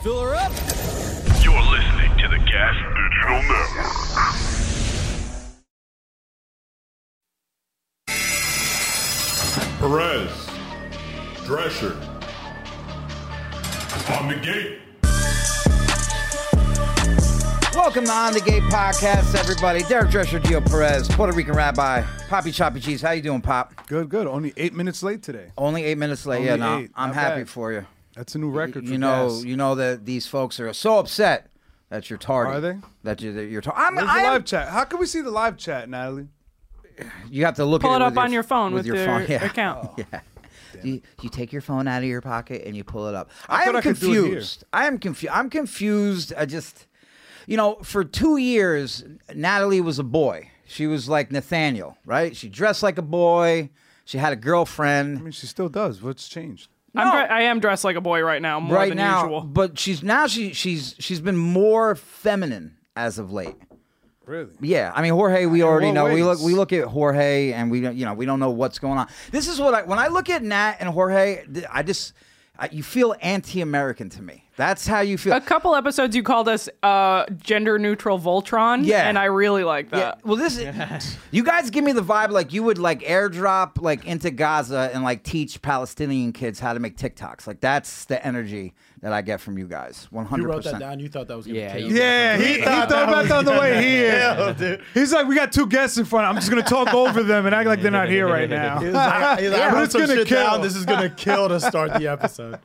Fill her up. You're listening to the Gas Digital Network. Perez, Drescher, on the gate. Welcome to On the Gate Podcast, everybody. Derek Drescher, Gio Perez, Puerto Rican Rabbi, Poppy Choppy Cheese. How you doing, Pop? Good, good. Only 8 minutes late today. Only 8 minutes late. Only Yeah, no, 8. I'm Not happy bad. for you. That's a new record. You know that these folks are so upset that you're tardy. Are they? That you're tardy. Where's the live chat? How can we see the live chat, Natalie? You have to look Pull at it it up on your phone with your Yeah. account. Yeah. You take your phone out of your pocket and you pull it up. I thought am I could do it here. confused. I'm confused. I just, for 2 years, Natalie was a boy. She was like Nathaniel, right? She dressed like a boy. She had a girlfriend. I mean, she still does. What's changed? I am dressed like a boy right now, more right than now, usual. but she's been more feminine as of late. Really? Yeah, I mean Jorge. We already what know. ways? We look at Jorge, and we don't know what's going on. This is what when I look at Nat and Jorge, you feel anti-American to me. That's how you feel. A couple episodes you called us gender-neutral Voltron, Yeah. and I really like Yeah. that. Well, you guys give me the vibe like you would like airdrop like into Gaza and like teach Palestinian kids how to make TikToks. Like that's the energy that I get from you guys. 100%. You wrote that down. You thought that was going to kill. Yeah, he thought about that on the way here. Hell, dude. He's like, we got two guests in front. I'm just going to talk over them and act like they're not here right now. He's like, I but wrote it's some gonna shit kill. down. This is going to kill to start the episode.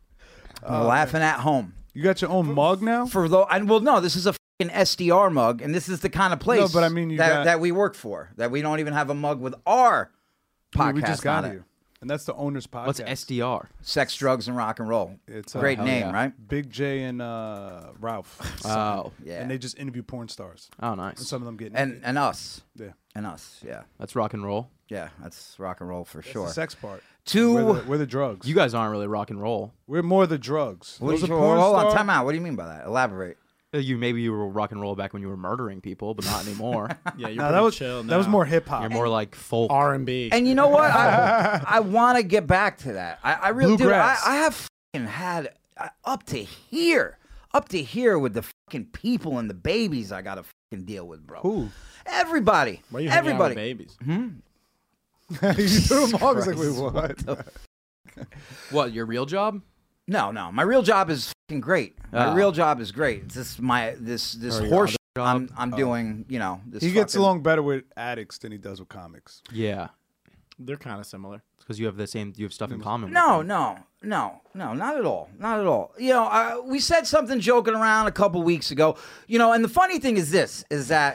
I'm laughing at home. You got your own mug now? No, this is a fucking SDR mug, and this is the kind of place No, but I mean, that we work for. That we don't even have a mug with our podcast We just got on it. here. And that's the owner's podcast. What's SDR? Sex, drugs, and rock and roll. It's Great hell name, yeah. right? Big J and Ralph. Oh, Yeah. And they just interview porn stars. oh, And nice. some of them get and us. Yeah. And us, yeah. That's rock and roll. Yeah, that's rock and roll for That's sure. the sex part. Two. We're the drugs. You guys aren't really rock and roll. We're more the drugs. Those are Hold porn on, star- time out. What do you mean by that? Elaborate. Maybe you were rock and roll back when you were murdering people, but not anymore. Yeah, you're No, pretty that was chill that was now. more hip hop. You're more like folk. R&B. And you know what? I want to get back to that. I really do. Bluegrass. I have fucking had up to here with the fucking people and the babies I got to fucking deal with, bro. Who? Everybody. Why are you hanging out with Everybody. babies? You threw them off. I was like, wait, what? What, your real job? No. My real job is fucking great. My Oh. real job is great. It's just this Or your horse other job? I'm doing, this He gets fucking- along better with addicts than he does with comics. Yeah. They're kind of similar. Because you have stuff in common. with No, them. not at all. Not at all. We said something joking around a couple weeks ago. And the funny thing is that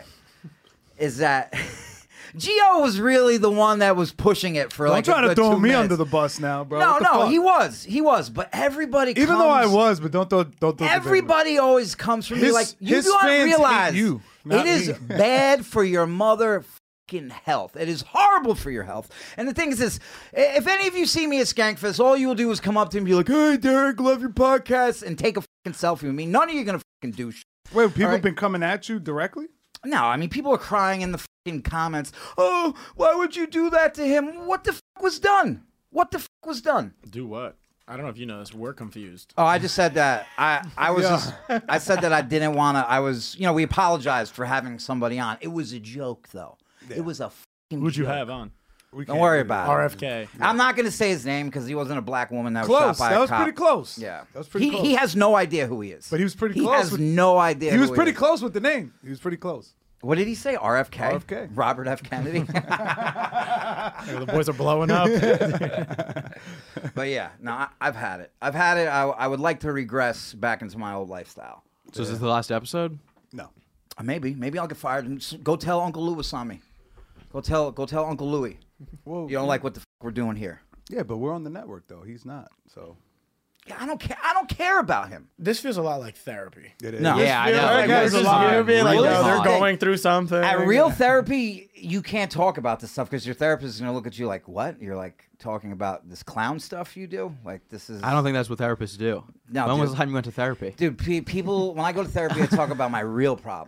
Gio was really the one that was pushing it for like Don't try a to good throw 2 me minutes. under the bus now, bro. No, What the fuck? he was. But everybody Even comes, though I was, but don't throw everybody always comes from me His- like, you his do not fans hate realize you, not it is me. bad for your mother fucking health. It is horrible for your health. And the thing is this, if any of you see me at Skankfest, all you will do is come up to me and be like, hey, Derek, love your podcast, and take a fucking selfie with me. None of you are going to fucking do shit. Wait, people All right. been coming at you directly? No, I mean, people are crying in the fucking comments. Oh, why would you do that to him? What the fuck was done? What the fuck was done? Do what? I don't know if you know this. We're confused. Oh, I just said that. I was I said that I didn't want to. We apologized for having somebody on. It was a joke, though. It was a fucking Who'd you joke. have on? Don't worry about it. RFK. I'm not going to say his name because he wasn't a black woman that was Close. shot by That a was cop. pretty close. Yeah. That was pretty close. He has no idea who he is. But he was pretty He close has with- no idea He was who pretty is. close with the name. He was pretty close. What did he say? RFK? RFK. Robert F. Kennedy? The boys are blowing up. But yeah, no, I've had it. I would like to regress back into my old lifestyle. So is this the last episode? No. Maybe I'll get fired. And go tell Uncle Louis on me. Go tell Uncle Louis. Whoa. You don't like what the we're doing here. Yeah, but we're on the network, though. He's not, so. Yeah, I don't care. I don't care about him. This feels a lot like therapy. It is. No. Yeah, I know. Like, There's this a is lot. you being like, Really yo, they're hard. going through something. At real therapy, you can't talk about this stuff because your therapist is going to look at you like, what? You're like talking about this clown stuff you do? Like, this is... I don't think that's what therapists do. No, when was dude. the time you went to therapy? Dude, people, when I go to therapy, I talk about my real problems.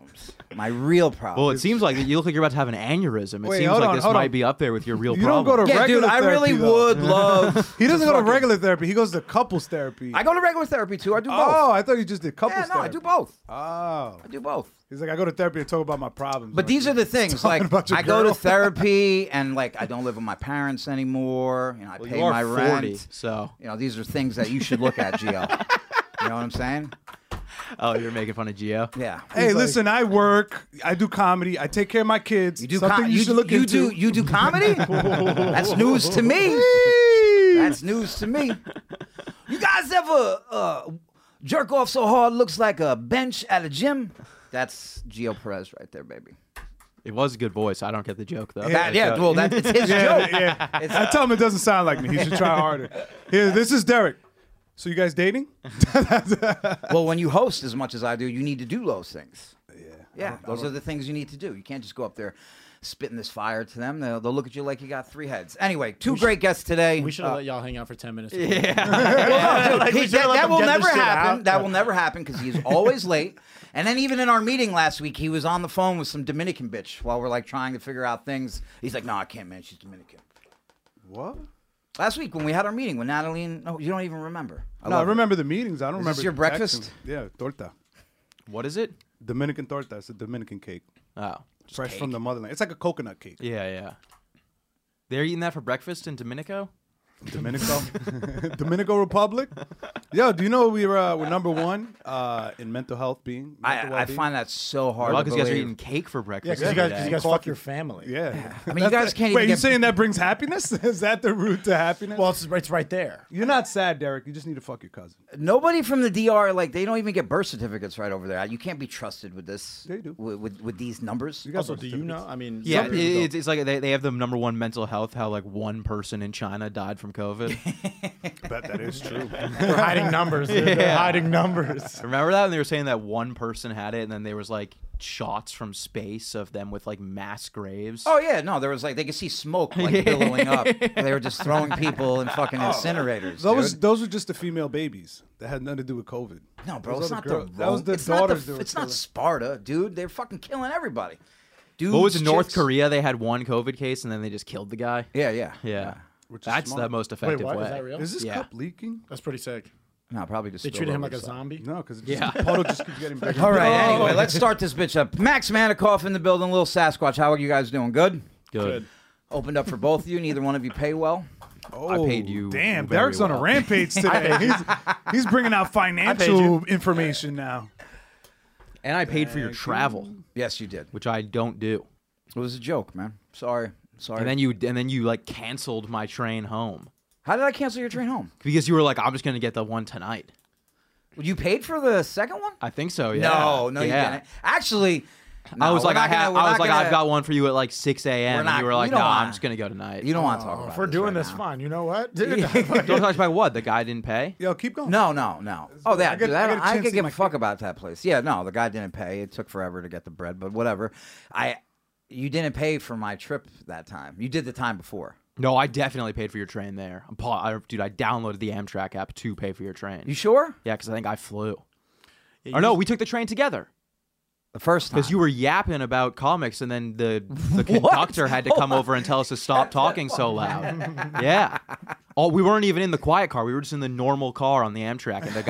My real problem. Well, it seems like you look like you're about to have an aneurysm. It Wait, seems hold like on, this hold might on. be up there with your real You don't problem. go to yeah, dude, regular I really therapy, though. would love. He doesn't go to regular therapy. He goes to couples therapy. I go to regular therapy too. I do both. Oh, I thought you just did couples yeah, no, therapy. I do both. Oh. I do both. He's like, I go to therapy to talk about my problems. But these are the things. Talking Like, about your I go to girl. therapy, and like, I don't live with my parents anymore. You know, I Well, pay you are my 40, rent. so You know, these are things that you should look at, Gio. You know what I'm saying? oh, you're making fun of Gio. Yeah. Hey, listen, I work. I do comedy. I take care of my kids. You do Something you should look into. You do comedy? That's news to me. That's news to me. You guys ever jerk off so hard looks like a bench at a gym? That's Gio Perez right there, baby. It was a good voice. I don't get the joke though. Well, it's his joke. Yeah. I tell him it doesn't sound like me. He should try harder. Here, this is Derek. So you guys dating? Well, when you host as much as I do, you need to do those things. Yeah, those are the things you need to do. You can't just go up there spitting this fire to them. They'll look at you like you got three heads. Anyway, two great guests today. We should have let y'all hang out for 10 minutes. That will never happen. That will never happen because he's always late. And then even in our meeting last week, he was on the phone with some Dominican bitch while we're like trying to figure out things. He's like, "No, I can't, man. She's Dominican." What? Last week when we had our meeting with Natalie and you don't even remember. I love her. remember the meetings. I don't Is remember this your texting. breakfast? Yeah, torta. What is it? Dominican torta. It's a Dominican cake. Oh, Fresh from the motherland. It's like a coconut cake. yeah. They're eating that for breakfast in Dominico. Dominico, Dominican Republic. Yo, do you know we're number one in mental health mental I well-being? find that so hard. Well, to because you guys are believe. eating cake for Yeah, breakfast. because every you day. guys fuck your family. Yeah. I mean, you guys can't Wait, even you get. saying that brings happiness? Is that the route to happiness? Well, it's right there. you're not sad, Derek. You just need to fuck your cousin. Nobody from the DR, like, they don't even get birth certificates right over there. You can't be trusted with this. They do. With these numbers. You got Also, birth do you certificates. know? I mean, Yeah, some people don't. it's like they have the number one mental health. How like one person in China died from COVID. I bet that is true. They're hiding numbers. Dude. They're hiding numbers. Remember that? And they were saying that one person had it, and then there was like shots from space of them with like mass graves. Oh yeah, no, there was like they could see smoke like billowing up. They were just throwing people in fucking incinerators. dude. Those were just the female babies. That had nothing to do with COVID. No, bro, Those it's are not girls. the That was the it's daughters. Not they were it's not killing. Sparta, dude. They're fucking killing everybody. Dude, What was it? North Korea? They had one COVID case, and then they just killed the guy. Yeah. Yeah, Which is that's smart. the most effective what? way. Is that real? Is this Yeah. cup leaking? That's pretty sick. No, probably just They spilled treated him over like a the side. zombie. No, because Yeah. the puddle just keeps getting bigger. All right. Anyway, let's start this bitch up. Max Manikoff in the building. Little Sasquatch. How are you guys doing? Good. Good. Opened up for both of you. Neither one of you pay well. Oh, I paid you Damn, very Derek's on a well. rampage today. he's bringing out financial information now. And I paid for your travel, Yes, you did. which I don't do. It was a joke, man. Sorry. And then you like canceled my train home How did I cancel your train home? because you were like, I'm just gonna get the one tonight. You paid for the second one? I think so. Yeah. No, you Yeah. didn't. Actually, I was no, like, we're I not gonna- we're was not like, gonna- I've got one for you at like 6 We're a.m. not- And you were like, you don't no, I'm wanna- just gonna go tonight. You don't want to talk about If we're this doing right this, now. fine. You know what, dude? Don't talk about what the guy didn't pay. Yo, keep going. No. Oh, that. I Dude, get I, a don't- I chance to could see give my a fuck kid. about that place. Yeah, no, the guy didn't pay. It took forever to get the bread, but whatever. You didn't pay for my trip that time. You did the time before. No, I definitely paid for your train there. Dude, I downloaded the Amtrak app to pay for your train. You sure? Yeah, because I think I flew. Or no, we took the train together. The first time. Because you were yapping about comics, and then the conductor had to come over and tell us to stop talking so loud. Yeah. We weren't even in the quiet car. We were just in the normal car on the Amtrak. And the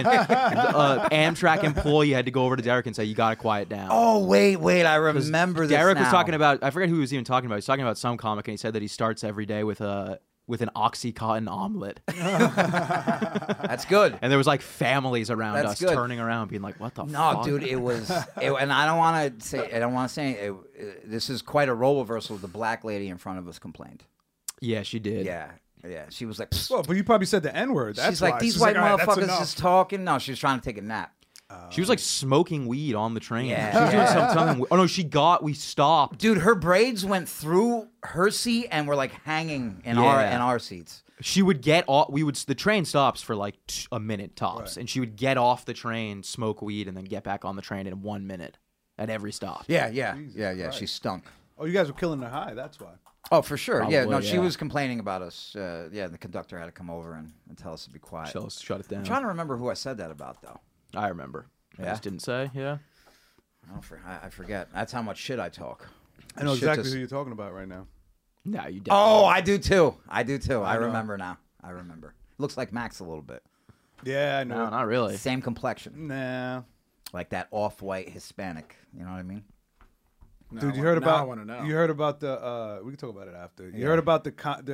Amtrak employee had to go over to Derek and say, you got to quiet down. Oh, wait. I remember this Derek was now. talking about, I forget who he was even talking about. He was talking about some comic, and he said that he starts every day with an Oxycontin omelet. That's good. And there was like families around That's us good. turning around being like, what the No, fuck? dude, it was, and I don't want to say, this is quite a role reversal. The black lady in front of us complained. Yeah, she did. Yeah. She was like, "Psst." Well, but you probably said the N word. She's like, these white "All right, that's motherfuckers enough." just talking. No, she was trying to take a nap. She was like smoking weed on the train. Yeah. She was doing something. Oh no, we stopped. Dude, her braids went through her seat and were like hanging in Yeah. our seats. She would get off. The train stops for like a minute tops, and she would get off the train, smoke weed, and then get back on the train in 1 minute at every stop. Yeah. She stunk. Oh, you guys were killing her high. That's why. Oh, for sure. Probably, She yeah. was complaining about us. The conductor had to come over and tell us to be quiet. Shut it down. I'm trying to remember who I said that about, though. I remember. I Yeah? just didn't say. Yeah. I forget. That's how much shit I talk. I know Shit exactly just- who you're talking about right now. No, you definitely. Oh, I do too. I know. remember now. I remember. Looks like Max a little bit. Yeah, I know. No, not really. Same complexion, Nah. like that off-white Hispanic. You know what I mean? Dude, you heard now I about? wanna know. You heard about the? We can talk about it after. You heard about the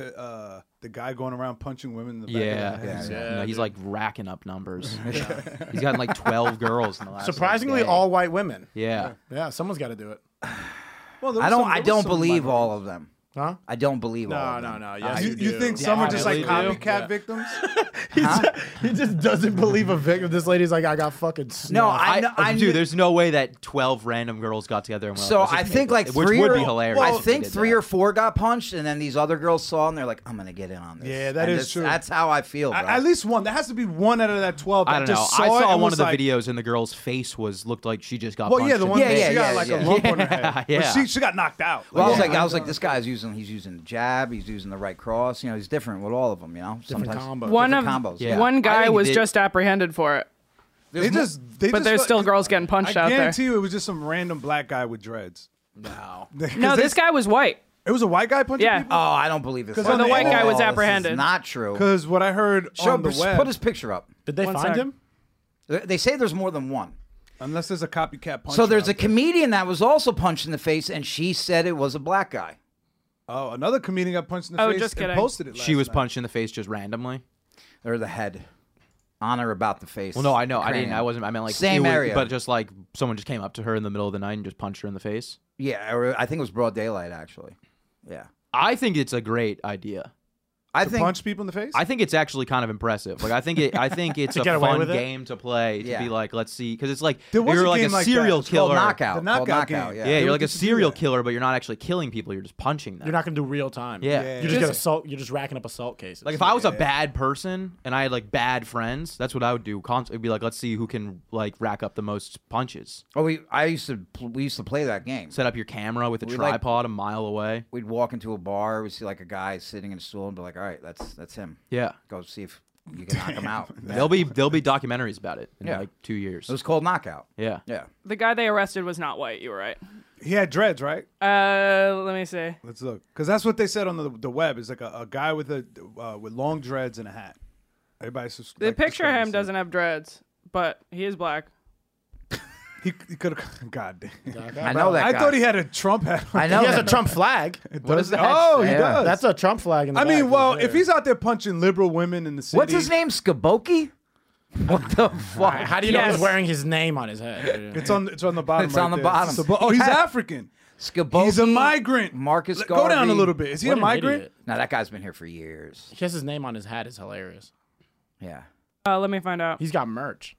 guy going around punching women in the back Yeah, of the head? No, he's like racking up numbers. He's gotten like 12 girls in the last. Surprisingly, day. all white women. Yeah. Yeah, someone's got to do it. Well, there was I don't. some- I there was don't some believe minorities. all of them. Huh? I don't believe all No, of no, them. no. Yes, You think some are just like really do. copycat Yeah. victims? He just doesn't believe a victim. This lady's like, I got fucking snuffed. No, I Dude, there's no way that 12 random girls got together and went, So "Let's just I make think it." like which three would or, be hilarious. I if they think did 3 that. or 4 got punched, and then these other girls saw, and they're like, "I'm gonna get in on this." Yeah, that And is true. That's how I feel, bro. At least one. There has to be one out of that 12. I that don't know. just I saw it saw and one was of the like, videos, and the girl's face looked like she just got Well, punched. yeah, the in one Yeah, that yeah, she got yeah, like yeah. a lump on her head. Yeah. But she got knocked out. Well, Like, I was like, this guy's using the jab, he's using the right cross. You know, he's different with all of them. You know, Different sometimes combos. One different of combos. Yeah. Yeah. one I guy think was they- just apprehended for it. They just, But there's still girls getting punched I out there. guarantee you, it was just some random black guy with dreads. No. No, this guy was white. It was a white guy punching Yeah. people. Oh, I don't believe this. 'Cause at on the all. white guy was This is apprehended. not true. Because what I heard on the web, Put his picture up. Did they One find sec. him? They say there's more than one. unless there's a copycat punch. So there's a comedian that was also punched in the face, and she said it was a black guy. Oh, another comedian got punched in the Oh, face just and kidding. posted it. She last was night. punched in the face just randomly. Or the head. On or about the face. Well, no, I know. I didn't. Cranium. I wasn't. I meant like Same it was- area. but just like someone just came up to her in the middle of the night and just punched her in the face. Yeah, or I think it was broad daylight, actually. Yeah. I think it's a great idea. I To think punch people in the face. I think it's actually kind of impressive. Like I think it's a get away fun with it? game to play. To Yeah. be like, let's see, because it's like There was you're a like game a like that. serial It's called killer. knockout. The knockout Called game. knockout, Yeah, They you're like a just do serial that. killer, but you're not actually killing people. You're just punching them. You're not gonna do real time. Yeah. You just get assault. You're just racking up assault cases. Like if I was a bad person and I had like bad friends, that's what I would do. It'd be like, let's see who can like rack up the most punches. Oh, we used to play that game. Set up your camera with a We like- tripod a mile away. We'd walk into a bar, we'd see like a guy sitting in a stool, and be like, "All right, that's him. Yeah, Go see if you can knock him out." there'll be documentaries about it in Yeah. like 2 years. It was called Knockout. Yeah. Yeah. The guy they arrested was not white. You were right. He had dreads, right? Let me see. Let's look, because that's what they said on the web. It's like a guy with with long dreads and a hat. Everybody's The picture of him doesn't have dreads, but he is black. He could have. God damn. I know that I guy. thought he had a Trump hat. On. I know he has a that- Trump flag. What is that? Oh, he Yeah. does. That's a Trump flag in the I mean, back well, right if there. he's out there punching liberal women in the city, What's his name? Skaboki? What the fuck? How do you know Yes. he's wearing his name on his head? It's on the bottom. It's right on the there. bottom. Oh, he's Yeah. African. Skaboki. He's a migrant. Marcus Go down a Garvey. little bit. Is he What a an migrant? idiot. No, that guy's been here for years. He has his name on his hat. Is hilarious. Yeah. Let me find out. He's got merch.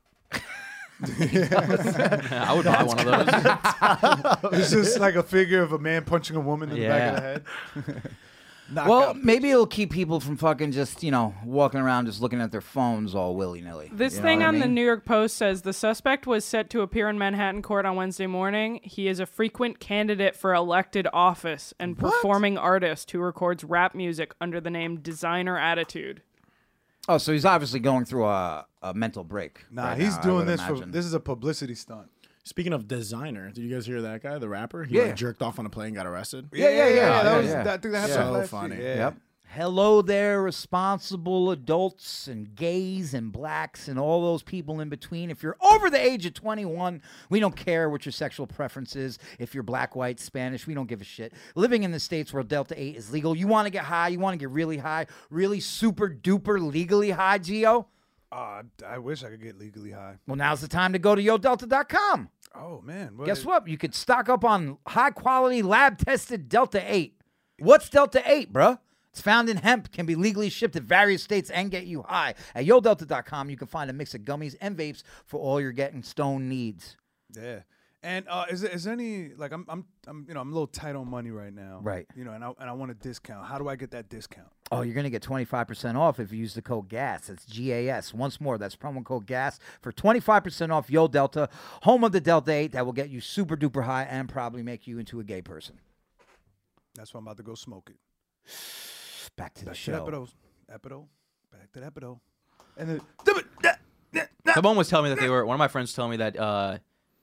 I would buy one of those. It's just like a figure of a man punching a woman in the back of the head. Well, maybe it'll keep people from fucking just, walking around just looking at their phones all willy-nilly. This You know thing what I on the mean? New York Post says the suspect was set to appear in Manhattan court on Wednesday morning. He is a frequent candidate for elected office and performing artist who records rap music under the name Designer Attitude. Oh, so he's obviously going through a mental break. Nah, right he's now, I doing would this for. imagine. This is a publicity stunt. Speaking of designer, did you guys hear that guy, the rapper? He Yeah. jerked off on a plane, got arrested. Yeah. That was. yeah. I think that happened So last funny. year. Yeah. Yep. Hello there, responsible adults and gays and blacks and all those people in between. If you're over the age of 21, we don't care what your sexual preference is. If you're black, white, Spanish, we don't give a shit. Living in the states where Delta 8 is legal, you want to get high, you want to get really high, really super duper legally high, Gio? I wish I could get legally high. Well, now's the time to go to yodelta.com. Oh man. Guess what? You could stock up on high-quality, lab-tested Delta 8. What's Delta 8, bruh? It's found in hemp, can be legally shipped to various states, and get you high. At yodelta.com, you can find a mix of gummies and vapes for all your getting stoned needs. Yeah. And is there any like I'm I'm a little tight on money right now. Right. And I want a discount. How do I get that discount? Oh, you're going to get 25% off if you use the code GAS. It's GAS. Once more, that's promo code GAS for 25% off Yo Delta, home of the Delta 8 that will get you super duper high and probably make you into a gay person. That's why I'm about to go smoke it. Back to the Back to show. Epido. Back to Epido. And then Someone was telling me that one of my friends told me that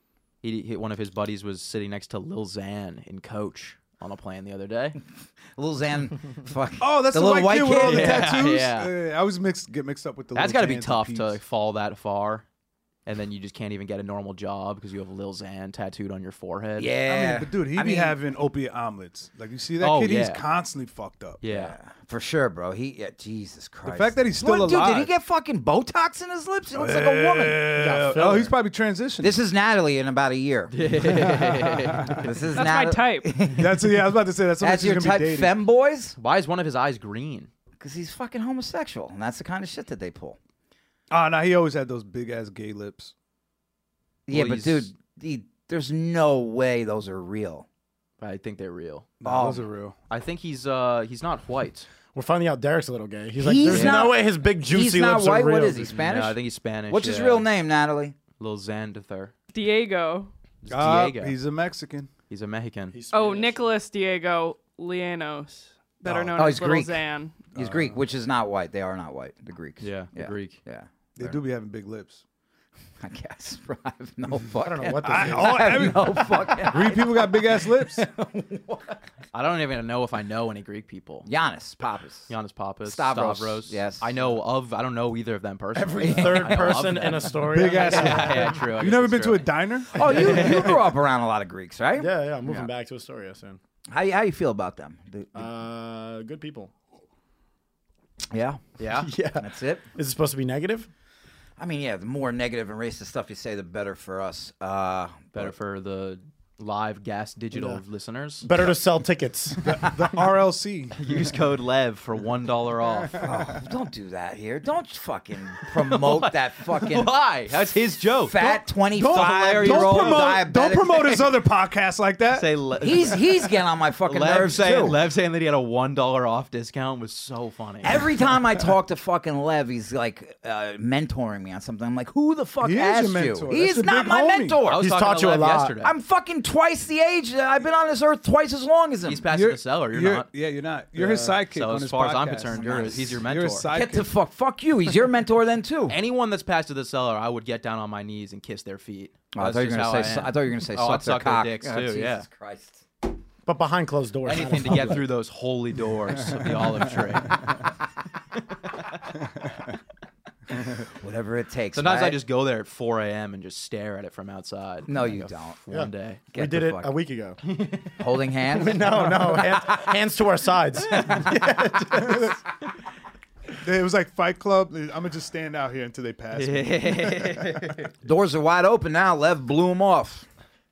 One of his buddies was sitting next to Lil Xan in Coach on a plane the other day. Lil Xan, fuck. Oh, that's the little white kid with all the Yeah, tattoos. yeah. I always get mixed up with the. That's got got to be tough to fall that far, and then you just can't even get a normal job because you have Lil Xan tattooed on your forehead. I Yeah. mean, but dude, he I be mean, having opiate omelets. Like you see that Oh, kid, he's yeah. constantly fucked up. Yeah. for sure, bro. Jesus Christ. The fact that he's still What, dude, did he alive. get fucking Botox in his lips? He looks like a woman. Oh, filler. he's probably transitioning. This is Natalie in about a year. This is That's my Natalie. type. That's I was about to say that's That's your type, dating. femboys? Why is one of his eyes green? Because he's fucking homosexual, and that's the kind of shit that they pull. Oh no, he always had those big ass gay lips. Yeah, Well, but dude, there's no way those are real. I think they're real. No, those are real. I think he's not white. We're finding out Derek's a little gay. He's like, He's there's not- no way his big juicy He's not lips white. are real. What is he, Spanish? No, I think he's Spanish. What's his yeah. real name, Natalie? Lil Xandather. Diego. It's Diego. He's a Mexican. He's a Mexican. He's Oh, Spanish. Nicholas Diego Llanos, better known Oh, as he's Little Greek. Xan. He's Greek, which is not white. They are not white. The Greeks. Yeah, the Greek. Yeah. They do be having big lips. I guess. Bro, I have no fucking. I don't know what this I, is. all, every, no fucking. Greek people got big ass lips. I don't even know if I know any Greek people. Giannis Papas. Giannis Papas, Stavros, yes. I don't know either of them personally. Every third I know of person them. in a story. Big ass. Yeah, true. I You guess never that's been to true. a diner? Oh, you grew up around a lot of Greeks, right? Yeah, I'm moving back to Astoria soon. How you feel about them? Good people. Yeah. Yeah. Yeah. That's it. Is it supposed to be negative? I mean, yeah. The more negative and racist stuff you say, the better for us. Better for the live gas digital Yeah. listeners. Better to sell tickets. The RLC. Use code LEV for $1 off. Oh, don't do that here. Don't fucking promote that fucking Why? That's his joke. fat 25-year-old diabetic. Don't promote his other podcast like that. Say He's getting on my fucking nerves too. Lev saying that he had a $1 off discount was so funny. Every time I talk to fucking Lev, he's like mentoring me on something. I'm like, who the fuck He is asked your mentor. you? That's He's a not big my homie. mentor. I was He's talking taught to you a Lev lot. yesterday. I'm fucking twice the age. I've been on this earth twice as long as him. He's passing the cellar. You're not. Yeah, you're not. You're his sidekick. So on as his far as I'm podcast. concerned, he's your You're mentor. his sidekick. Get the fuck you. He's your mentor then too. Anyone that's passed to the cellar, I would get down on my knees and kiss their feet. Oh, I That's thought you were just gonna how say. I am. I thought you were gonna say Oh, I'd suck their suck their cock. dicks Oh, too, Jesus yeah. Christ. But behind closed doors. not in Anything to public. get through those holy doors of the olive tree. Whatever it takes. Sometimes I right? just go there at 4 a.m. and just stare at it from outside. No, Like you a don't. One day. Get We did the it fuck- a week ago. Holding hands. No, hands to our sides. It was like Fight Club. I'm gonna just stand out here until they pass me. Doors are wide open now. Lev blew them off.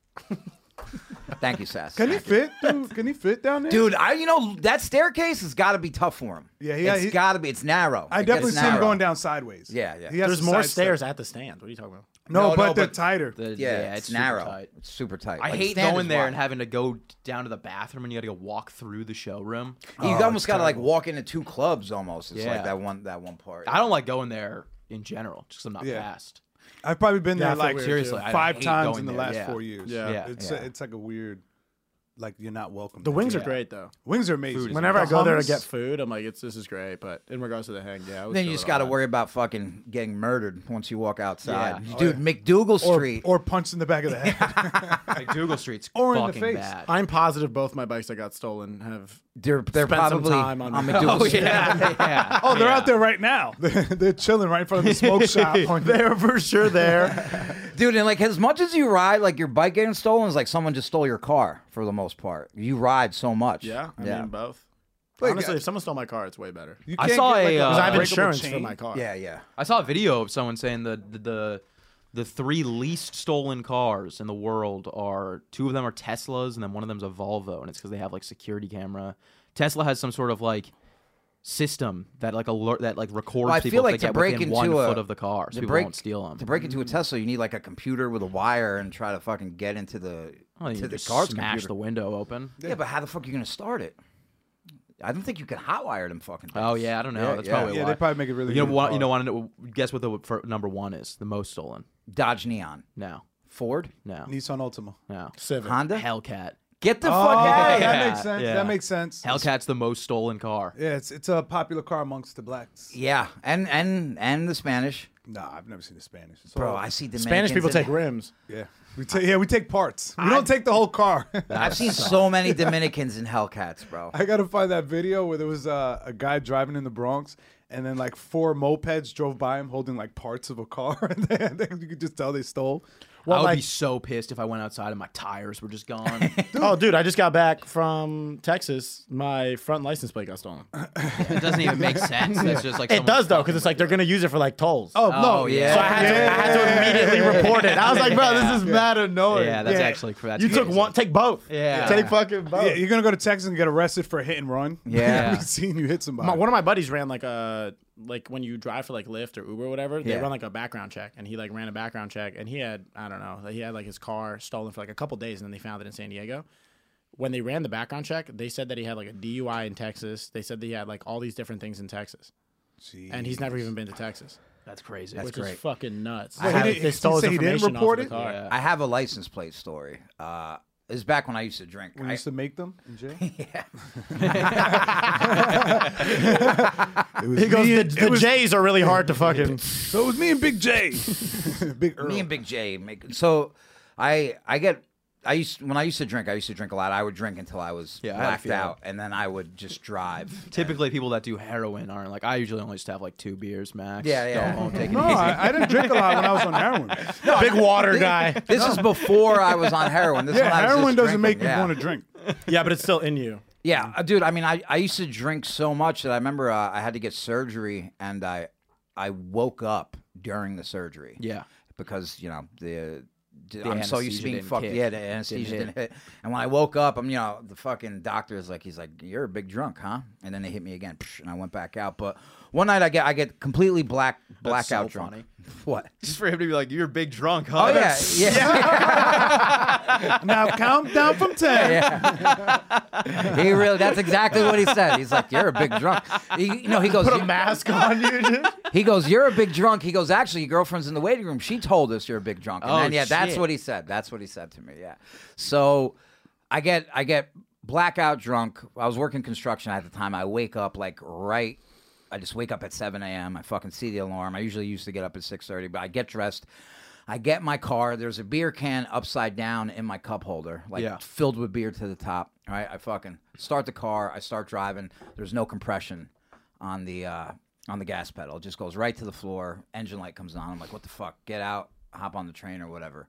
Thank you, Sass. Can he fit? Dude, can he fit down there? Dude, that staircase has got to be tough for him. Yeah, it's got to be. It's narrow. I It definitely gets see him narrow. going down sideways. Yeah, yeah. He has There's to more sidestep. stairs at the stand. What are you talking about? No, but they're but- tighter. Yeah, it's super narrow. tight. It's super tight. I Like, hate stand going is there wide. and having to go down to the bathroom and you got to go walk through the showroom. You almost got to like walk into two clubs almost. It's like Yeah. that one part. I don't like going there in general just 'cause I'm not Yeah. fast. I've probably been Yeah, I there feel like weird, Seriously, too. I 5 hate times going in the there, last yeah. 4 years. Yeah. It's like a weird, like you're not welcome. The there. wings are Yeah. great though. Wings are amazing. Food is Whenever I The go there to hummus- get food, I'm like, this is great. But in regards to the hang, yeah. I would Then throw you just it got to on. worry about fucking getting murdered once you walk outside. Yeah. Dude, McDougal Street. or punched in the back of the head. Like Dougal Street's Or in the fucking face. bad. I'm positive both my bikes that got stolen have. they're spent some probably time on McDougal Oh Street. yeah, yeah. Oh, they're Yeah. out there right now. They're chilling right in front of the smoke shop. They're for sure there. Dude, and like as much as you ride, like your bike getting stolen is like someone just stole your car for the most part. You ride so much. Yeah, I yeah. mean both. Like, Honestly, if someone stole my car, it's way better. You I can't saw get, like, a, Because I have breakable insurance for chain. my car. Yeah, yeah. I saw a video of someone saying the 3 least stolen cars in the world are 2 of them are Teslas and then one of them's a Volvo, and it's because they have like security camera. Tesla has some sort of like system that like alert that like records Well, I people feel if like they to get break within into 1 a foot of the car, so to people break- won't steal them. To break into a Tesla, you need like a computer with a wire and try to fucking get into the Well, you to can the just car's smash computer. the window open. Yeah, but how the fuck are you gonna start it? I don't think you can hotwire them fucking things. Oh yeah, I don't know. Yeah, That's yeah. probably Yeah, why. they probably make it really. You know good what? car. You know, want to guess what the for number 1 is? The most stolen. Dodge Neon, No, Ford, no, Nissan Altima. no. Civic. Honda. Hellcat. Get the Oh, fuck out of that here. makes sense. Yeah. That makes sense. Hellcat's the most stolen car. Yeah, it's a popular car amongst the blacks. Yeah, and the Spanish. Nah, I've never seen the Spanish. It's Bro, all- I see Dominicans Spanish people in- take rims. yeah. We take parts. We don't take the whole car. I've seen so many Dominicans in Hellcats, bro. I gotta find that video where there was a guy driving in the Bronx, and then like 4 mopeds drove by him holding like parts of a car, and then you could just tell they stole. I would be so pissed if I went outside and my tires were just gone. Dude, I just got back from Texas. My front license plate got stolen. It doesn't even make sense. It's just like It does though, because it's like they're gonna use it for like tolls. Oh no! yeah. So I had to immediately report it. I was like, bro, this is mad annoying. Yeah, that's actually that's You took crazy. one, take both. Yeah. Take fucking both. Yeah, you're gonna go to Texas and get arrested for a hit and run. Yeah. We've seen you hit somebody. One of my buddies ran like when you drive for like Lyft or Uber or whatever, they Yeah. run like a background check, and he like ran a background check, and he had like his car stolen for like a couple days, and then they found it in San Diego. When they ran the background check, they said that he had like a DUI in Texas. They said that he had like all these different things in Texas, and he's never even been to Texas, That's crazy. which is fucking nuts. Wait, They stole his he didn't information report off of the it? car. Yeah. I have a license plate story. It was back when I used to drink. We used to make them in jail. It was He goes, me the and- J's are really hard to fucking. So it was me and Big J, Big Earl. Me and Big J so when I used to drink a lot. I would drink until I was Yeah, I blacked feel out, and then I would just drive. Typically, people that do heroin aren't like. I usually only just have like 2 beers max. Yeah, yeah. Go home, take it No, easy. I didn't drink a lot when I was on heroin. Big water guy. This is before I was on heroin. This is Yeah, when I was heroin just doesn't make drinking. you want to drink. Yeah, but it's still in you. Yeah, dude. I mean, I used to drink so much that I remember I had to get surgery, and I woke up during the surgery. Yeah. because I'm so used to anesthesia being didn't fucked. kick. Yeah, the anesthesia didn't hit. And when I woke up, the fucking doctor is like, he's like, "You're a big drunk, huh?" And then they hit me again, and I went back out. But one night I get completely blackout so drunk. funny. What? Just for him to be like, "You're a big drunk, huh?" Oh yeah. Now count down from 10. That's exactly what he said. He's like, "You're a big drunk." He goes, Put a mask on you. he goes, "You're a big drunk." He goes, "Actually, your girlfriend's in the waiting room. She told us you're a big drunk." And Oh, then, that's shit. what he said. That's what he said to me. Yeah. So I get blackout drunk. I was working construction at the time. I wake up I just wake up at 7 a.m. I fucking see the alarm. I usually used to get up at 6:30, but I get dressed. I get in my car. There's a beer can upside down in my cup holder, filled with beer to the top. All right, I fucking start the car. I start driving. There's no compression on the gas pedal. It just goes right to the floor. Engine light comes on. I'm like, what the fuck? Get out. Hop on the train or whatever.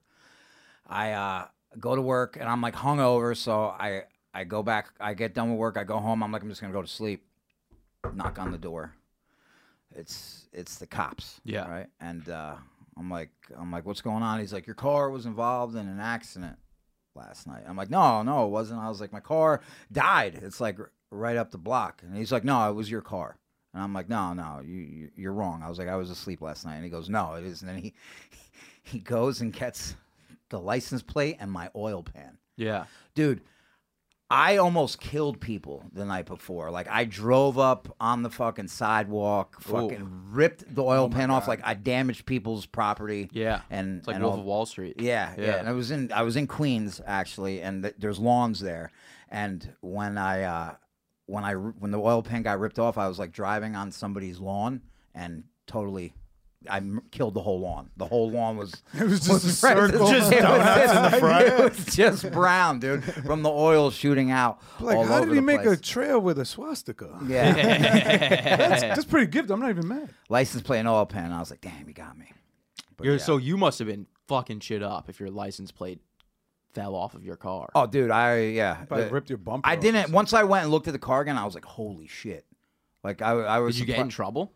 I go to work, and I'm like hungover, so I go back. I get done with work. I go home. I'm like, I'm just gonna go to sleep. Knock on the door. It's the cops. Yeah. Right. And I'm like, what's going on? He's like, your car was involved in an accident last night. I'm like, no, it wasn't. I was like, my car died. It's like right up the block. And he's like, no, it was your car. And I'm like, no, you're wrong. I was like, I was asleep last night. And he goes, no, it isn't. And he goes and gets the license plate and my oil pan. Yeah. Dude, I almost killed people the night before. Like, I drove up on the fucking sidewalk, fucking ripped the oil pan off. Like, I damaged people's property. Yeah. And It's like and Wolf all- of Wall Street. Yeah. And I was in Queens actually, and there's lawns there. And when the oil pan got ripped off, I was like driving on somebody's lawn and totally. Killed the whole lawn. The whole lawn was. It was just a circle. Just donuts in the front. It was just brown, dude, from the oil shooting out. Like, all how over did he the make place. a trail with a swastika? Yeah. That's pretty gifted. I'm not even mad. License plate and oil pan. I was like, damn, you got me. But yeah. So you must have been fucking shit up if your license plate fell off of your car. Oh, dude, Probably ripped your bumper. I off or didn't. something. Once I went and looked at the car again, I was like, holy shit. Like I was. Did you get in trouble?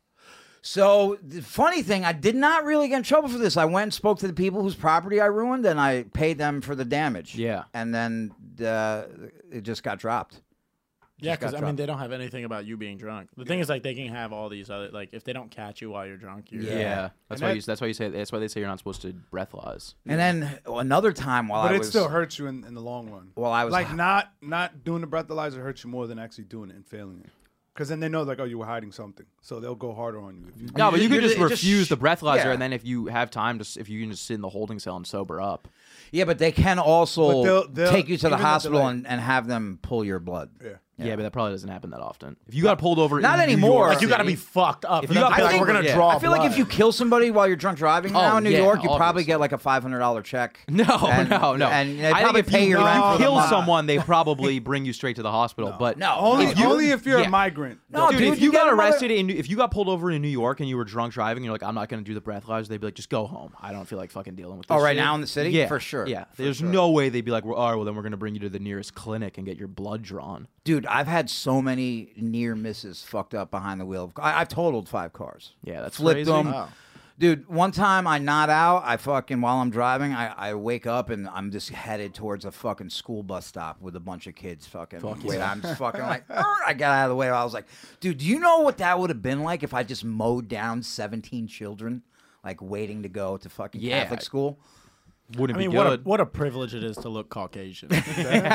So the funny thing, I did not really get in trouble for this. I went and spoke to the people whose property I ruined, and I paid them for the damage. Yeah. And then it just got dropped. Yeah, Just got because dropped. they don't have anything about you being drunk. The thing is, like, they can have all these other, like, if they don't catch you while you're drunk, you're Yeah. That's And why that's why they say you're not supposed to breathalyze. And then another time while But I it was still hurts you in the long run. Well, I was like not doing the breathalyzer hurts you more than actually doing it and failing it. Because then they know like, oh, you were hiding something, so they'll go harder on you. If you No, but you could just it just refuse the breathalyzer, yeah. and then if you have time, if you can just sit in the holding cell and sober up. Yeah, but they can also But they'll- take you to the even the hospital delay. and have them pull your blood. Yeah. Yeah, but that probably doesn't happen that often. If you got pulled over, Not in New anymore. York Like you got to be City- fucked up. If for you them got to be paid- like, we're gonna yeah. draw. I feel like if you kill somebody while you're drunk driving now in New yeah, York, you probably obviously. get like a $500 check. No, And- no. And they I probably think if pay you, your if rent you for the kill month. someone, they probably bring you straight to the hospital. But No, Only if you're yeah. a migrant. No, dude, dude, if you get got another- arrested if you got pulled over in New York and you were drunk driving, you're like, I'm not gonna do the breathalyzer. They'd be like, just go home. I don't feel like fucking dealing with this. Oh, right shit." now in the city? Yeah, For sure. Yeah, there's no way they'd be like, well, all right, well then we're gonna bring you to the nearest clinic and get your blood drawn. Dude, I've had so many near misses fucked up behind the wheel. I've totaled 5 cars. Yeah, that's Flipped crazy. them. Wow. Dude, one time I nod out. I fucking, while I'm driving, I wake up and I'm just headed towards a fucking school bus stop with a bunch of kids fucking. Wait, I'm just fucking like, I got out of the way. I was like, dude, do you know what that would have been like if I just mowed down 17 children, like waiting to go to fucking Yeah. Catholic school? Wouldn't I mean, be good. what a privilege it is to look Caucasian. What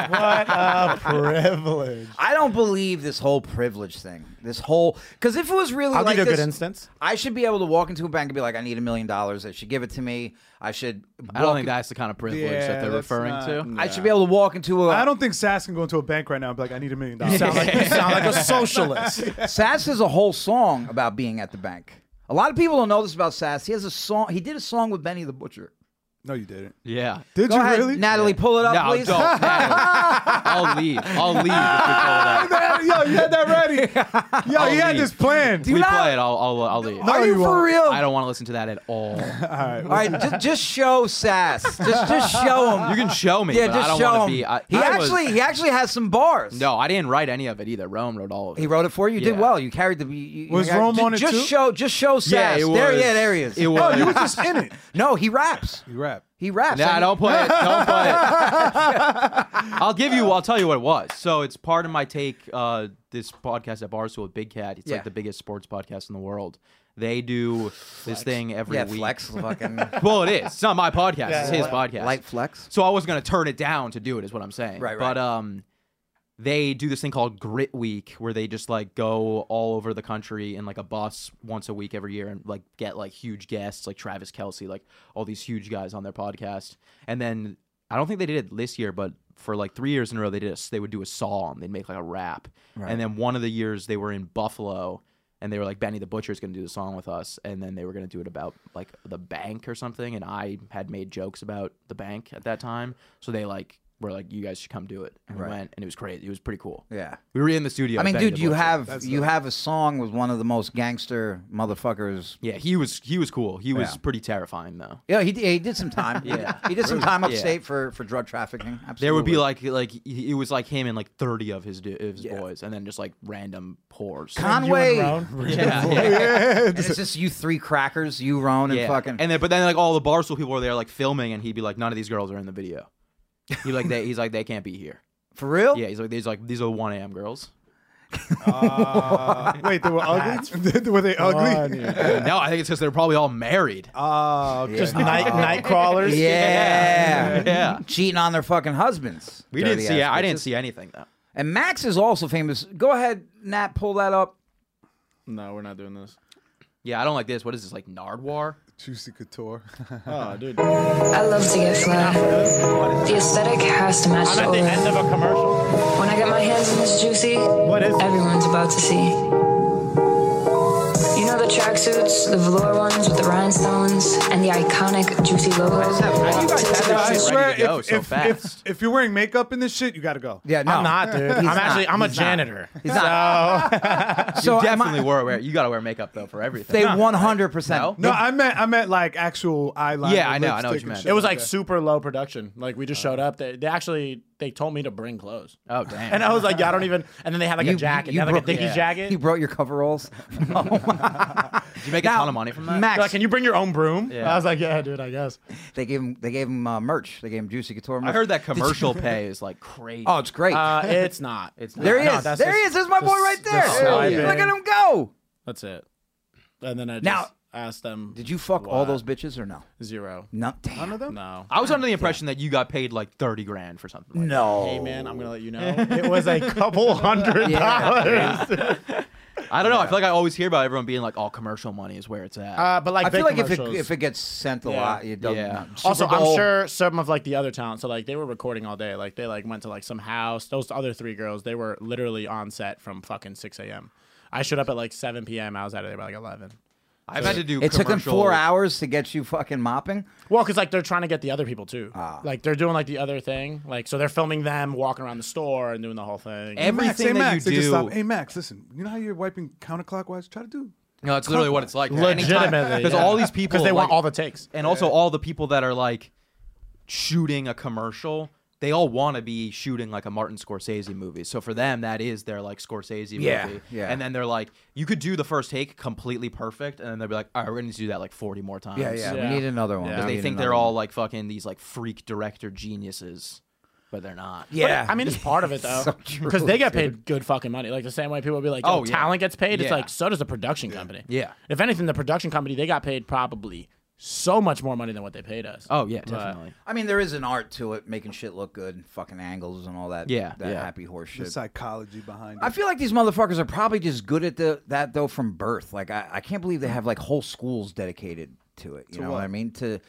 a privilege. I don't believe this whole privilege thing. This whole, because if it was really I'll like give you a this, good instance. I should be able to walk into a bank and be like, I need $1 million. They should give it to me. I should. I don't walk think that's the kind of privilege Yeah, that they're that's referring not- to. I should be able to walk into a. I don't think Sass can go into a bank right now and be like, I need $1 million. You sound like a socialist. Sass has a whole song about being at the bank. A lot of people don't know this about Sass. He has a song. He did a song with Benny the Butcher. No, you didn't. Yeah. Did Go you ahead, really? Natalie, pull it up, No, please. don't. I'll leave. I'll leave if we play it. Man, yo, you had that ready. Yo, I'll you had leave. this planned. If we not- play it, I'll leave. Are you you for won't. real? I don't want to listen to that at all. All right. All right, just show Sass. Just show him. You can show me, Yeah, but just I don't show want him. to be. He actually has some bars. No, I didn't write any of it either. Rome wrote all of it. He wrote it for you. You did Yeah. well. You carried the. You Was got- Rome ju- on it just too? Just show Sass. Yeah, it was. There he is. It Oh, was. you were just in it. No, he raps. You rap. He raps. Nah, I mean- don't play it. Don't play it. I'll tell you what it was. So it's part of my take. This podcast at Barstool with Big Cat. It's Yeah. like the biggest sports podcast in the world. They do this thing every Yeah, week. flex. Fucking Well, it is. It's not my podcast. It's his podcast. light flex. So I was gonna turn it down to do it. Is what I'm saying. Right, But they do this thing called Grit Week, where they just like go all over the country in like a bus once a week every year and like get like huge guests like Travis Kelce, like all these huge guys on their podcast. And then I don't think they did it this year, but for like 3 years in a row, they would do a song. They'd make like a rap. Right. And then one of the years they were in Buffalo. And they were like, Benny the Butcher's going to do the song with us. And then they were going to do it about, like, the bank or something. And I had made jokes about the bank at that time. So they, like, were like, you guys should come do it. And we went, and it was crazy. It was pretty cool. Yeah. We were in the studio. I mean, with Benny dude, the you Butcher. have a song with one of the most gangster motherfuckers. Yeah, he was cool. He was Yeah. pretty terrifying, though. Yeah, he did some time. Yeah. he did some time Yeah. upstate for drug trafficking. Absolutely. There would be, like it was like him and, like, 30 of his boys. And then just, like, random whores. Conway. yeah. And it's just you 3 crackers, you Roan, and Yeah. fucking. But then like all the Barstool people were there like filming, and he'd be like, none of these girls are in the video. He's like they can't be here. For real? Yeah, he's like these are 1 a.m. girls. Wait, they were ugly? Were they ugly? No, I think it's because they're probably all married. Oh, okay. Just night crawlers. Yeah. Yeah. Cheating on their fucking husbands. We didn't Dirty see. ass I didn't bitches. see anything though. And Max is also famous. Go ahead, Nat, pull that up. No, we're not doing this. Yeah, I don't like this. What is this, like Nardwar? Juicy Couture. Oh, dude. I love to get fly. The aesthetic has to match the I'm at the aura. end of a commercial. When I get my hands on this juicy, What is it? everyone's about to see. You know the tracksuits, the velour ones with the rhinestones, and the iconic juicy logo? How do you guys have I this shit swear, ready to go so fast? if you're wearing makeup in this shit, you gotta go. Yeah, no. I'm not, dude. I'm a janitor. He's not. You So definitely you gotta wear makeup though for everything. They 100%. No? No, I meant like actual eyeliner. Yeah, I know what lipstick you and meant. shit It was like that. super low production. Like we just showed up. They told me to bring clothes. Oh damn. And I was like, yeah, I don't even. And then they had like a jacket. They had like a Dickies jacket. You brought your coveralls. Did you make a ton of money from that? Max, They're like, can you bring your own broom? Yeah. I was like, yeah, dude, I guess. they gave him merch. They gave him Juicy Couture merch. I heard that commercial pay is like crazy. Oh, it's great. It's not. It's there he no, is. that's There he just- is. There's my boy right there. just swiping. Look at him go. That's it. And then I just Now- asked them. Did you fuck all What? those bitches or no? 0? No. Damn. None of them? No. I was under the impression that you got paid like 30 grand for something. Like No. Hey man, I'm gonna let you know. It was a couple $100. I don't know. I feel like I always hear about everyone being like, "All commercial money is where it's at." But like, I feel big like commercials- if it gets sent a lot, it doesn't. Yeah. Super Also, Bowl- I'm sure some of like the other talent. So like they were recording all day. Like they like went to like some house. Those other 3 girls, they were literally on set from fucking 6 a.m. I showed up at like 7 p.m. I was out of there by like 11. I've had to do. It took them commercial- 4 hours to get you fucking mopping. Well, because like they're trying to get the other people too. Like they're doing like the other thing. Like so they're filming them walking around the store and doing the whole thing. Everything that Max, you they just do. stop. Hey Max, listen. You know how you're wiping counterclockwise? Try to do. No, that's literally what it's like. Legitimately, Because all these people, because they want like- all the takes. and also all the people that are like shooting a commercial, they all want to be shooting like a Martin Scorsese movie. So for them, that is their like Scorsese movie. Yeah. And then they're like, you could do the first take completely perfect, and then they'll be like, all right, we're gonna do that like 40 more times. Yeah. Yeah. We need another one. Yeah. Because We they need think another they're all one. like fucking these like freak director geniuses, but they're not. Yeah. I mean, it's part of it though, So true, because they get paid dude. good fucking money. Like the same way people will be like, Oh, "Oh, yeah. talent gets paid." It's Yeah. like so does the production company. Yeah. If anything, the production company they got paid probably so much more money than what they paid us. Oh yeah, But- definitely. I mean, there is an art to it, making shit look good, fucking angles and all that. Yeah, that yeah. happy horse The shit. psychology behind it. I feel like these motherfuckers are probably just good at that though from birth. Like I can't believe they have like whole schools dedicated to it. You know what I mean? To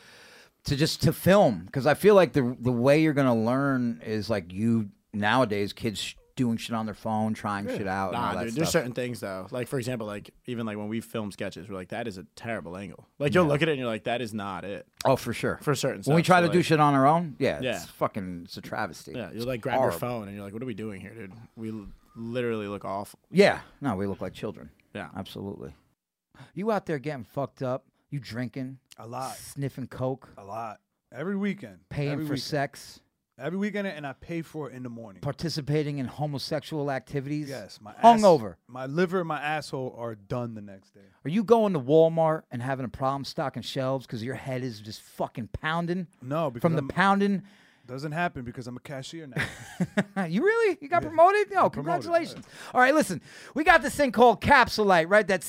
film, because I feel like the way you're gonna learn is like you nowadays kids doing shit on their phone, trying shit out. and all Nah, that dude, stuff. there's certain things though. Like for example, like even like when we film sketches, we're like, that is a terrible angle. Like you'll look at it and you're like, that is not it. Oh, for sure. For certain When we stuff, try so, to do like- shit on our own, Yeah. it's a travesty. Yeah, you'll It's like grab horrible. your phone and you're like, what are we doing here, dude? We literally look awful. Yeah, no, we look like children. Yeah. Absolutely. You out there getting fucked up? You drinking? A lot. Sniffing coke? A lot. Every weekend. Paying Every for weekend. sex? Every weekend, and I pay for it in the morning. Participating in homosexual activities? Yes, my Hungover. my liver and my asshole are done the next day. Are you going to Walmart and having a problem stocking shelves because your head is just fucking pounding? No, because From the pounding. doesn't happen because I'm a cashier now. You really? You got promoted? No, promoted, congratulations. All right, listen. We got this thing called Capsulite, right? That's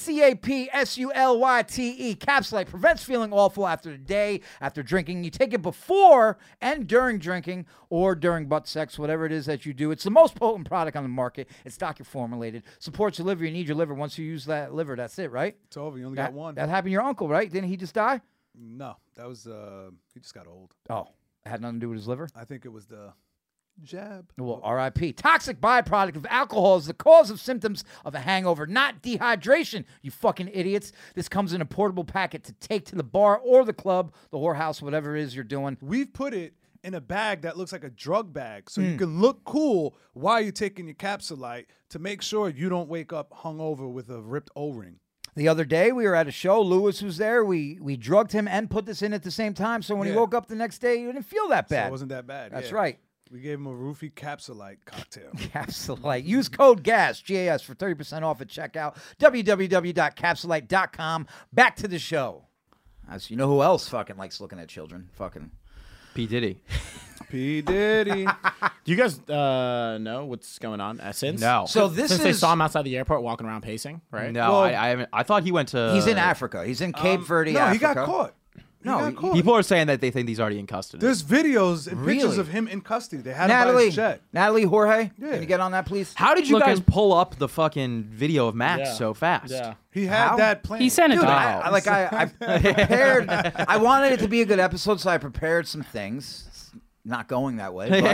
CAPSULYTE. Capsulite prevents feeling awful after the day, after drinking. You take it before and during drinking or during butt sex, whatever it is that you do. It's the most potent product on the market. It's doctor formulated. Supports your liver. You need your liver. Once you use that liver, that's it, right? It's over. You only got one. That happened to your uncle, right? Didn't he just die? No, that was he just got old. Oh, it had nothing to do with his liver? I think it was the jab. Well, RIP. Toxic byproduct of alcohol is the cause of symptoms of a hangover, not dehydration, you fucking idiots. This comes in a portable packet to take to the bar or the club, the whorehouse, whatever it is you're doing. We've put it in a bag that looks like a drug bag, so you can look cool while you're taking your Capsulite to make sure you don't wake up hungover with a ripped O-ring. The other day, we were at a show. Lewis was there. We drugged him and put this in at the same time, so when he Yeah. woke up the next day, he didn't feel that So bad. it wasn't that bad. That's yeah. right. We gave him a roofie Capsulite cocktail. Capsulite. Use code GAS, GAS, for 30% off at checkout. www.capsulite.com. Back to the show. As you know who else fucking likes looking at children? Fucking P Diddy. P. Diddy. Do you guys know what's going on since? No. So this Since they is saw him outside the airport walking around pacing, right? No, Well- I haven't. I thought he went to. he's in Africa. He's in Cape Verde, no, Africa. he got caught. No, got he- caught. People are saying that they think he's already in custody. There's videos and pictures Really? of him in custody. They had him by Natalie, his jet. Jorge, Yeah. can you get on that, please? How did you Look guys at- pull up the fucking video of Max Yeah. so fast? Yeah. He had How? that plan. He sent it Dude, to me. I prepared. I wanted it to be a good episode, so I prepared some things. It's not going that way. But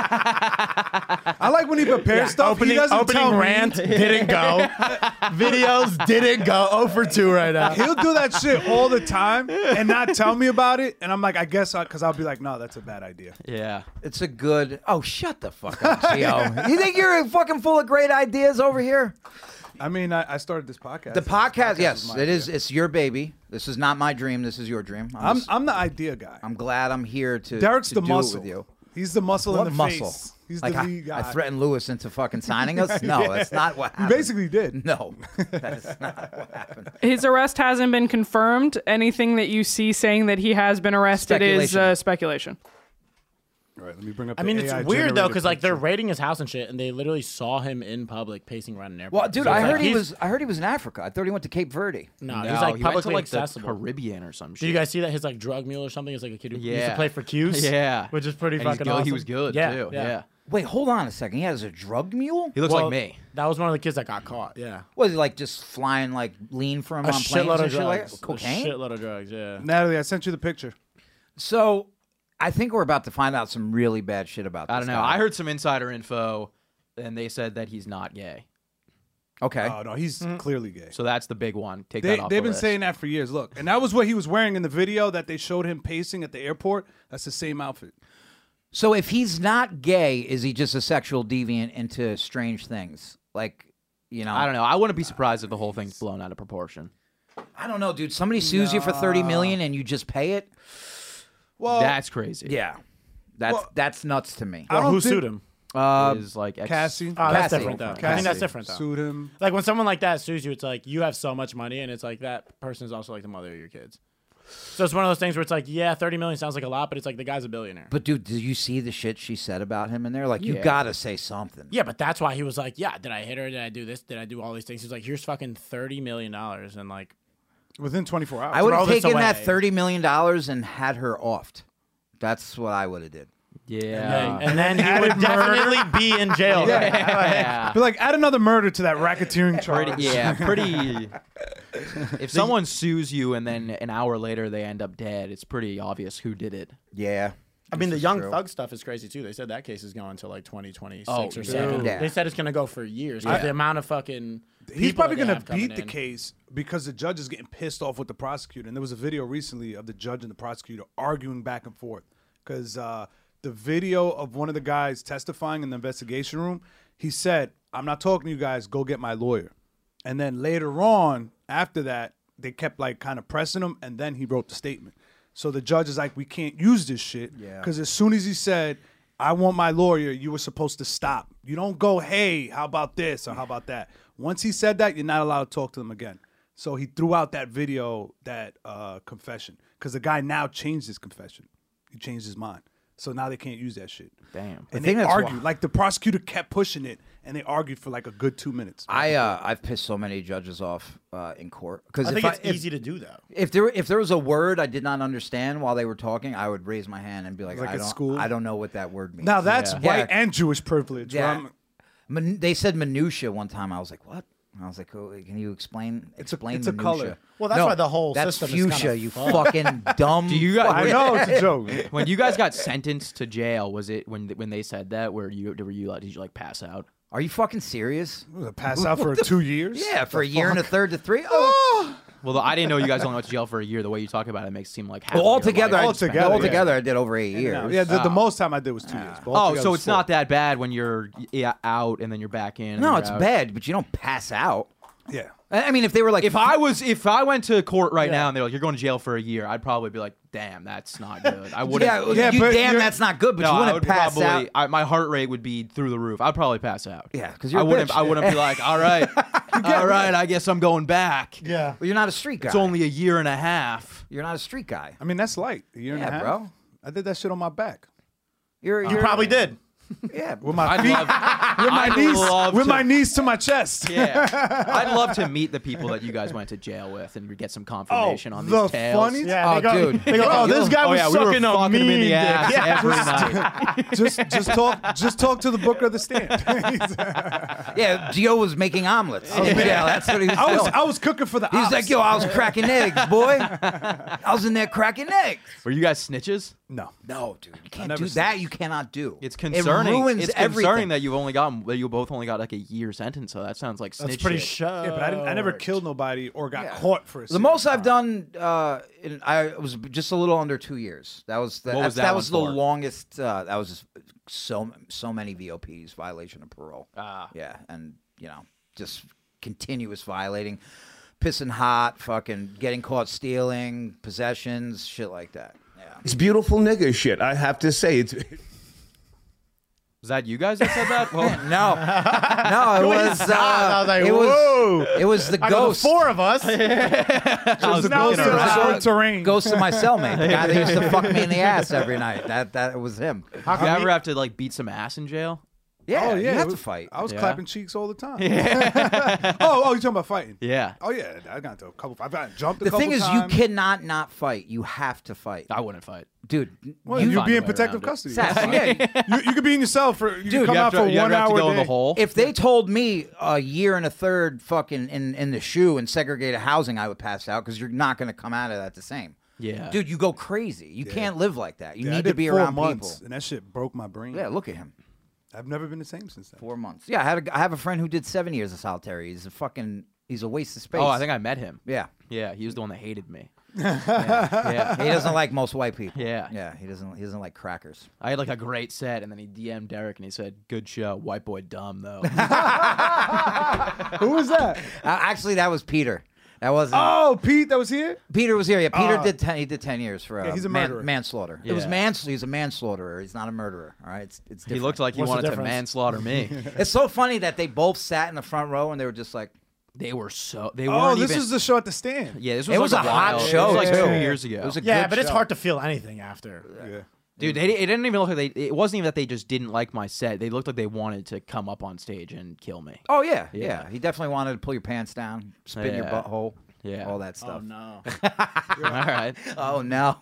I like when he prepares stuff. He doesn't tell me. rant didn't go. Videos didn't go. 0 for 2 right now. He'll do that shit all the time and not tell me about it. And I'm like, I guess because I'll be like, no, that's a bad idea. Yeah. it's a good. Oh, shut the fuck up, Gio. You think you're fucking full of great ideas over here? I mean, I started this podcast. The podcast, yes, my it is. idea. It's your baby. This is not my dream. This is your dream. I'm the idea guy. I'm glad I'm here to. Derek's to the do muscle. It with you. He's the muscle What in the muscle? face. He's Like the lead I guy. threatened Lewis into fucking signing us? No, that's not what You happened. basically did. No, that is not what happened. His arrest hasn't been confirmed. Anything that you see saying that he has been arrested is Speculation. speculation. All right, let me bring up. I mean, the it's AI weird though, generated because like they're picture. raiding his house and shit, and they literally saw him in public pacing around an airport. Well, dude, So it's I like heard he he's- was. I heard he was in Africa. I thought he went to Cape Verde. No, No, he's like he went to publicly like the accessible. Caribbean or some shit. Did you guys see that his like drug mule or something is like a kid who used to Yeah. play for Q's? Yeah. Which is pretty And he's fucking good. awesome. He was good yeah, too. Yeah. Wait, hold on a second. He has a drug mule? He looks Well, like me. That was one of the kids that got caught. Yeah. Was he like just flying like lean from A on planes shitload and of shit like drugs. that? Cocaine? A shitload of drugs. Yeah. Natalie, I sent you the picture. So I think we're about to find out some really bad shit about this I don't know. guy. I heard some insider info, and they said that he's not gay. Okay. Oh no, he's clearly gay. So that's the big one. Take They've that off been the list. saying that for years. Look, and that was what he was wearing in the video that they showed him pacing at the airport. That's the same outfit. So if he's not gay, is he just a sexual deviant into strange things? Like, you know, I don't know. I wouldn't be surprised if the whole thing's blown out of proportion. I don't know, dude. Somebody sues you for $30 million and you just pay it? Well, That's crazy. Yeah. That's nuts to me. I Well, don't who think- sued him? Is like Cassie. Oh, that's Cassie. different though. I Cassie. think that's different though. Sued him. Like when someone like that sues you, it's like you have so much money, and it's like that person is also like the mother of your kids. So it's one of those things where it's like, yeah, 30 million sounds like a lot, but it's like the guy's a billionaire. But dude, did you see the shit she said about him in there? Like, you Yeah. gotta say something. Yeah, but that's why he was like, yeah, did I hit her? Did I do this? Did I do all these things? He's like, here's fucking $30 million, and like, Within 24 hours. I would have Throw this taken that away. $30 million and had her offed. That's what I would have did. Yeah. and then he would definitely be in jail. Yeah. But like, add another murder to that racketeering charge. Pretty. If someone sues you and then an hour later they end up dead, it's pretty obvious who did it. Yeah. I mean, the This is Young true. Thug stuff is crazy too. They said that case is going to like 2026 Oh, or yeah. 7. Yeah. They said it's going to go for years. 'Cause the amount of fucking He's people probably that they going have to beat coming the in. case because the judge is getting pissed off with the prosecutor. And there was a video recently of the judge and the prosecutor arguing back and forth because the video of one of the guys testifying in the investigation room, he said, "I'm not talking to you guys. Go get my lawyer." And then later on, after that, they kept like kind of pressing him, and then he wrote the statement. So the judge is like, "We can't use this shit because as soon as he said, 'I want my lawyer,' you were supposed to stop. You don't go, 'Hey, how about this or how about that?'" Once he said that, you're not allowed to talk to them again. So he threw out that video, that confession, because the guy now changed his confession. He changed his mind. So now they can't use that shit. Damn. And think they that's argued. why- Like the prosecutor kept pushing it, and they argued for like a good 2 minutes. I've pissed so many judges off in court because I if think it's easy to do though. if there was a word I did not understand while they were talking, I would raise my hand and be like, Like I at don't school? I don't know what that word means. Now that's Yeah. white Yeah. and Jewish privilege. Yeah. Right? They said minutia one time. I was like, what? I was like, oh, can you explain It's a minutia? color. Well, that's why the whole that's system is fuchsia. kinda You fucked. fucking dumb. Do you guys? I know it's a joke. When you guys got sentenced to jail, was it when they said that? Did you like pass out? Are you fucking serious? Was it pass out for 2 years? Yeah, for a year and a third to 3. Oh, Well, I didn't know you guys only went to jail for a year. The way you talk about it makes it seem like half well, of your altogether, life. Altogether, I did over 8 years. Yeah, the most time I did was 2 years. but Oh, altogether so was it's 4. not that bad when you're out and then you're back in. and No, you're it's out. bad, but you don't pass out. Yeah. I mean, if they were like, If I went to court right now and they're like, "You're going to jail for a year," I'd probably be like, "Damn, that's not good." I wouldn't. yeah, but damn, you're- that's not good, but No, you I wouldn't would pass probably. out. My heart rate would be through the roof. I'd probably pass out. Yeah, because you're I a wouldn't. bitch. I wouldn't be like, "All right, all right, I guess I'm going back." Yeah. Well, you're not a street guy. It's only a year and a half. You're not a street guy. I mean, that's light. A year and a Yeah, half. bro. I did that shit on my back. You're You probably did. Yeah, With my I'd feet. love, with my to, knees to my chest. Yeah, I'd love to meet the people that you guys went to jail with and get some confirmation on these the tales. funny- Yeah, Oh, they go, dude. They go, oh, this guy Oh was yeah, we were sucking a fucking him in mean the ass dick. Yeah. every night. Just talk to the booker of the stand. Yeah, Gio was making omelets. Yeah, that's what he was doing. I was cooking for the He's ops. like, yo, I was cracking eggs, boy. I was in there cracking eggs. Were you guys snitches? No. No, dude, you can't never do that. You cannot do. It's concerning. It ruins it's everything. concerning that you both only got like a year sentence. So that sounds like snitch That's pretty shit. show. Yeah, but I never killed nobody or got caught for a The most I've done, I was just a little under 2 years. That was What was that that one was the for? longest. That was just so many VOPs, violation of parole. Ah. Yeah, and just continuous violating, pissing hot, fucking getting caught stealing, possessions, shit like that. Yeah. It's beautiful nigga shit. I have to say it's. Was that you guys that said that? Well, No, it was. I was like, it whoa. was. It was the I go, the ghost. 4 of us. I was now looking it's around. short terrain. Ghost of my cellmate, the guy that used to fuck me in the ass every night. That was him. Did you ever have to like beat some ass in jail? Yeah, Oh, yeah. you have it to was- fight. I was Yeah. clapping cheeks all the time. oh, you're talking about fighting? Yeah. Oh, yeah. I got into a couple. I've gotten jumped a The couple thing is, times. you cannot not fight. You have to fight, I wouldn't fight. dude. Well, you, you'd find be a in way protective around it. custody. Sass, That's fine. yeah, you could be in your cell for. You Dude, could come You have out to, for you 1 have hour to go a in the day. hole. if they told me a year and a third fucking in the shoe in segregated housing, I would pass out because you're not going to come out of that the same. Yeah. Dude, you go crazy. You can't live like that. You Yeah, I need to did be 4 around months, people. and that shit broke my brain. Yeah, look at him. I've never been the same since then. 4 months. Yeah, I have a friend who did 7 years of solitary. He's a waste of space. Oh, I think I met him. Yeah. Yeah, he was the one that hated me. He Yeah. doesn't like most white people. Yeah. Yeah, he doesn't like crackers. I had like a great set, and then he DM'd Derek, and he said, "Good show, white boy dumb though." Who was that? Actually, that was Peter. That wasn't. Oh, Pete, that was here. Peter was here. Yeah, Peter did 10. He did 10 years for he's a murderer. manslaughter. It was Yeah. He's a manslaughterer. He's not a murderer. All right, it's He different. looked like he What's the wanted to difference? manslaughter me. It's so funny that they both sat in the front row and they were just like, They were so. They Oh, weren't this even. is the show at the stand. Yeah, this It was like a hot while- show, It was like too. 2 years ago. it was a Yeah, good but it's show. hard to feel anything after. Yeah. Dude, it didn't even look like they. It wasn't even that they just didn't like my set. They looked like they wanted to come up on stage and kill me. Oh yeah, Yeah. yeah. He definitely wanted to pull your pants down, spit in your Yeah. butthole, Yeah. all that stuff. Oh no. All right, Oh no.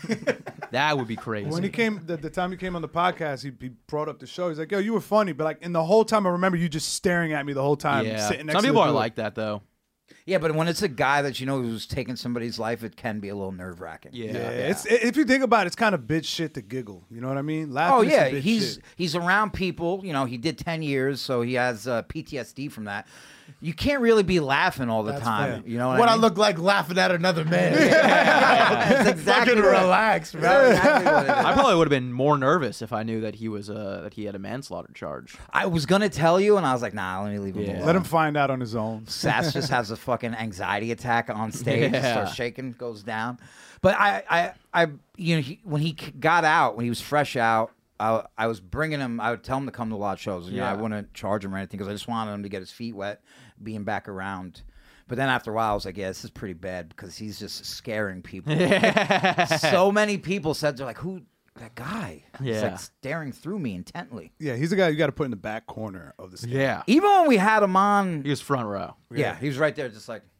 that would be crazy. When he came, the time he came on the podcast, he brought up the show. He's like, "Yo, you were funny," but like, in the whole time, I remember you just staring at me the whole time, yeah, sitting next some to people the are door. like that though. Yeah, but when it's a guy that you know who's taking somebody's life, it can be a little nerve wracking. Yeah. Yeah, if you think about it, it's kind of bitch shit to giggle. You know what I mean? Laughing Oh is yeah, some bitch he's shit. he's around people. You know, he did 10 years, so he has PTSD from that. You can't really be laughing all the time. fair. You know What I I mean? look like laughing at another man. That's exactly Fucking what- relax, that's bro. exactly what it is. I probably would have been more nervous if I knew that he was that he had a manslaughter charge. I was gonna tell you, and I was like, nah, let me leave him Yeah. alone. Let him find out on his own. Sass just has a fucking anxiety attack on stage, Yeah. starts shaking, goes down. But I you know, when he got out, when he was fresh out, I was bringing him. I would tell him to come to a lot of shows. You know, I Yeah. wouldn't charge him or anything because I just wanted him to get his feet wet, being back around. But then after a while, I was like, yeah, this is pretty bad because he's just scaring people. So many people said, they're like, who, that guy? He's Yeah. like staring through me intently. Yeah, he's the guy you got to put in the back corner of the stand. Yeah, Even when we had him on, he was front row. yeah, he was right there just like,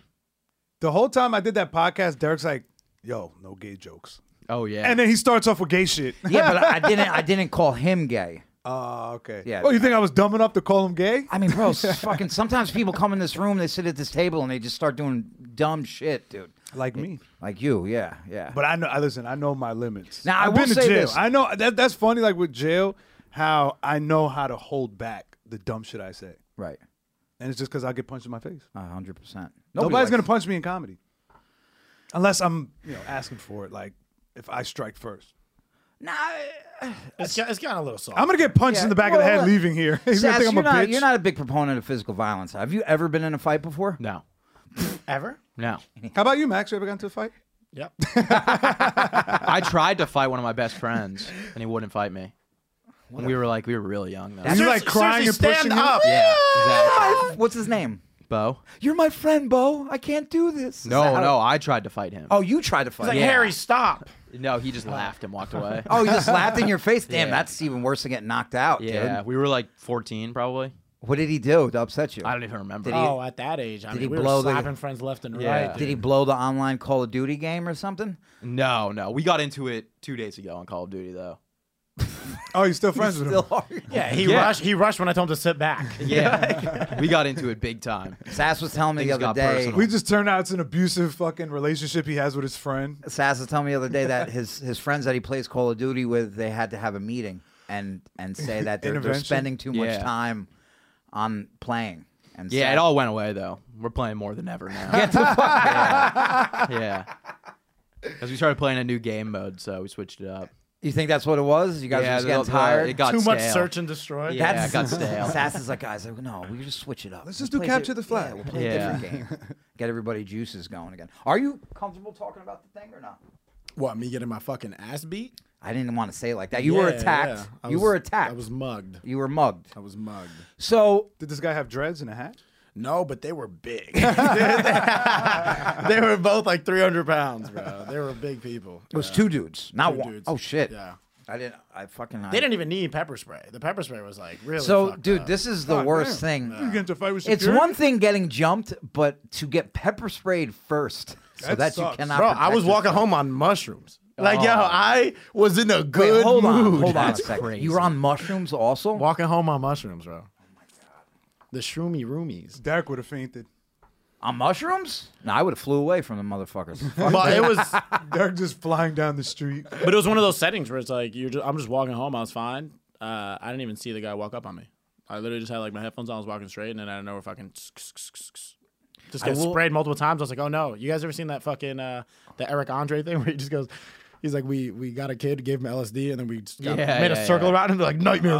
The whole time I did that podcast, Derek's like, "Yo, no gay jokes," Oh yeah, and then he starts off with gay shit. yeah, but I didn't call him gay. Oh, okay. Yeah. Oh, you think I was dumb enough to call him gay? I mean, bro, fucking sometimes people come in this room, they sit at this table, and they just start doing dumb shit, dude. Like me. Like you, yeah, yeah. But I know. Listen, I know my limits. Now, I I've will been to say jail. this. I know that's funny. Like with jail, how I know how to hold back the dumb shit I say, Right, and it's just because I get punched in my face. 100%. Nobody's gonna punch me in comedy, unless I'm asking for it. Like if I strike first, Nah, It's gotten a little soft. I'm gonna get punched in the back of the head leaving here. He's gonna Sass, think I'm a bitch. you're not a big proponent of physical violence. Have you ever been in a fight before? no, Ever? no. How about you, Max? You ever got into a fight? Yep. I tried to fight one of my best friends, and he wouldn't fight me. And we were really young though. That's- You like crying and Seriously, pushing stand him? up. Yeah, exactly. What's his name? Bo? You're my friend, Bo. I can't do this. Is that No, how- no. I tried to fight him. Oh, you tried to fight. It's like, Yeah. Harry, stop. No, he just laughed and walked away. Oh, you just laughed in your face. Damn, Yeah. that's even worse than getting knocked out, Yeah, dude. we were like 14 probably. What did he do to upset you? I don't even remember. Did he- Oh, at that age, I did mean, he we blow were the- slapping friends left and Yeah. right. Did he blow the online Call of Duty game or something? No, we got into it 2 days ago on Call of Duty though. Oh, you still friends with him? Still are. Yeah, Yeah. He rushed when I told him to sit back. Yeah, we got into it big time. Sass was telling me the Things other got day. personal. We just turned out it's an abusive fucking relationship he has with his friend. Sass was telling me the other day that his friends that he plays Call of Duty with, they had to have a meeting and say that they're Intervention? spending too much Yeah. time on playing. And Yeah, Sass- it all went away though. We're playing more than ever now. Get the fuck Yeah, because we started playing a new game mode, so we switched it up. You think that's what it was? You guys Yeah, were just getting the- tired? it got Too much stale. search and destroy. Yeah, it got stale. Sass is like, guys, no, we just switch it up. Let's just do play capture the flag. Yeah, we'll play a Yeah. different game. Get everybody juices going again. Are you comfortable talking about the thing or not? What, me getting my fucking ass beat? I didn't want to say it like that. You were Yeah, attacked. yeah. You were attacked. I was mugged. You were mugged. I was mugged. So Did this guy have dreads and a hat? No, but they were big. They were both like 300 pounds, bro. They were big people. it was two dudes, not Two one. dudes. Oh shit. Yeah. They didn't even need pepper spray. The pepper spray was like really. So, fucked dude, up. this is the worst thing. You get into a fight with It's security? one thing getting jumped, but to get pepper sprayed first, so That that sucks. you cannot. Bro, I protect was walking yourself. home on mushrooms. Like, yo, I was in a Wait, good hold on, mood. hold on a That's second. crazy. You were on mushrooms also? Walking home on mushrooms, bro. Oh my god. The shroomy roomies. Derek would have fainted. On mushrooms? No, I would have flew away from the motherfuckers. But it was, Derek just flying down the street. but it was one of those settings where it's like I'm just walking home. I was fine. I didn't even see the guy walk up on me. I literally just had like my headphones on. I was walking straight, and then I don't know, fucking just get sprayed multiple times. I was like, oh no. You guys ever seen that fucking the Eric Andre thing where he just goes? He's like, we got a kid, gave him LSD, and then we just made a circle around him, like nightmare.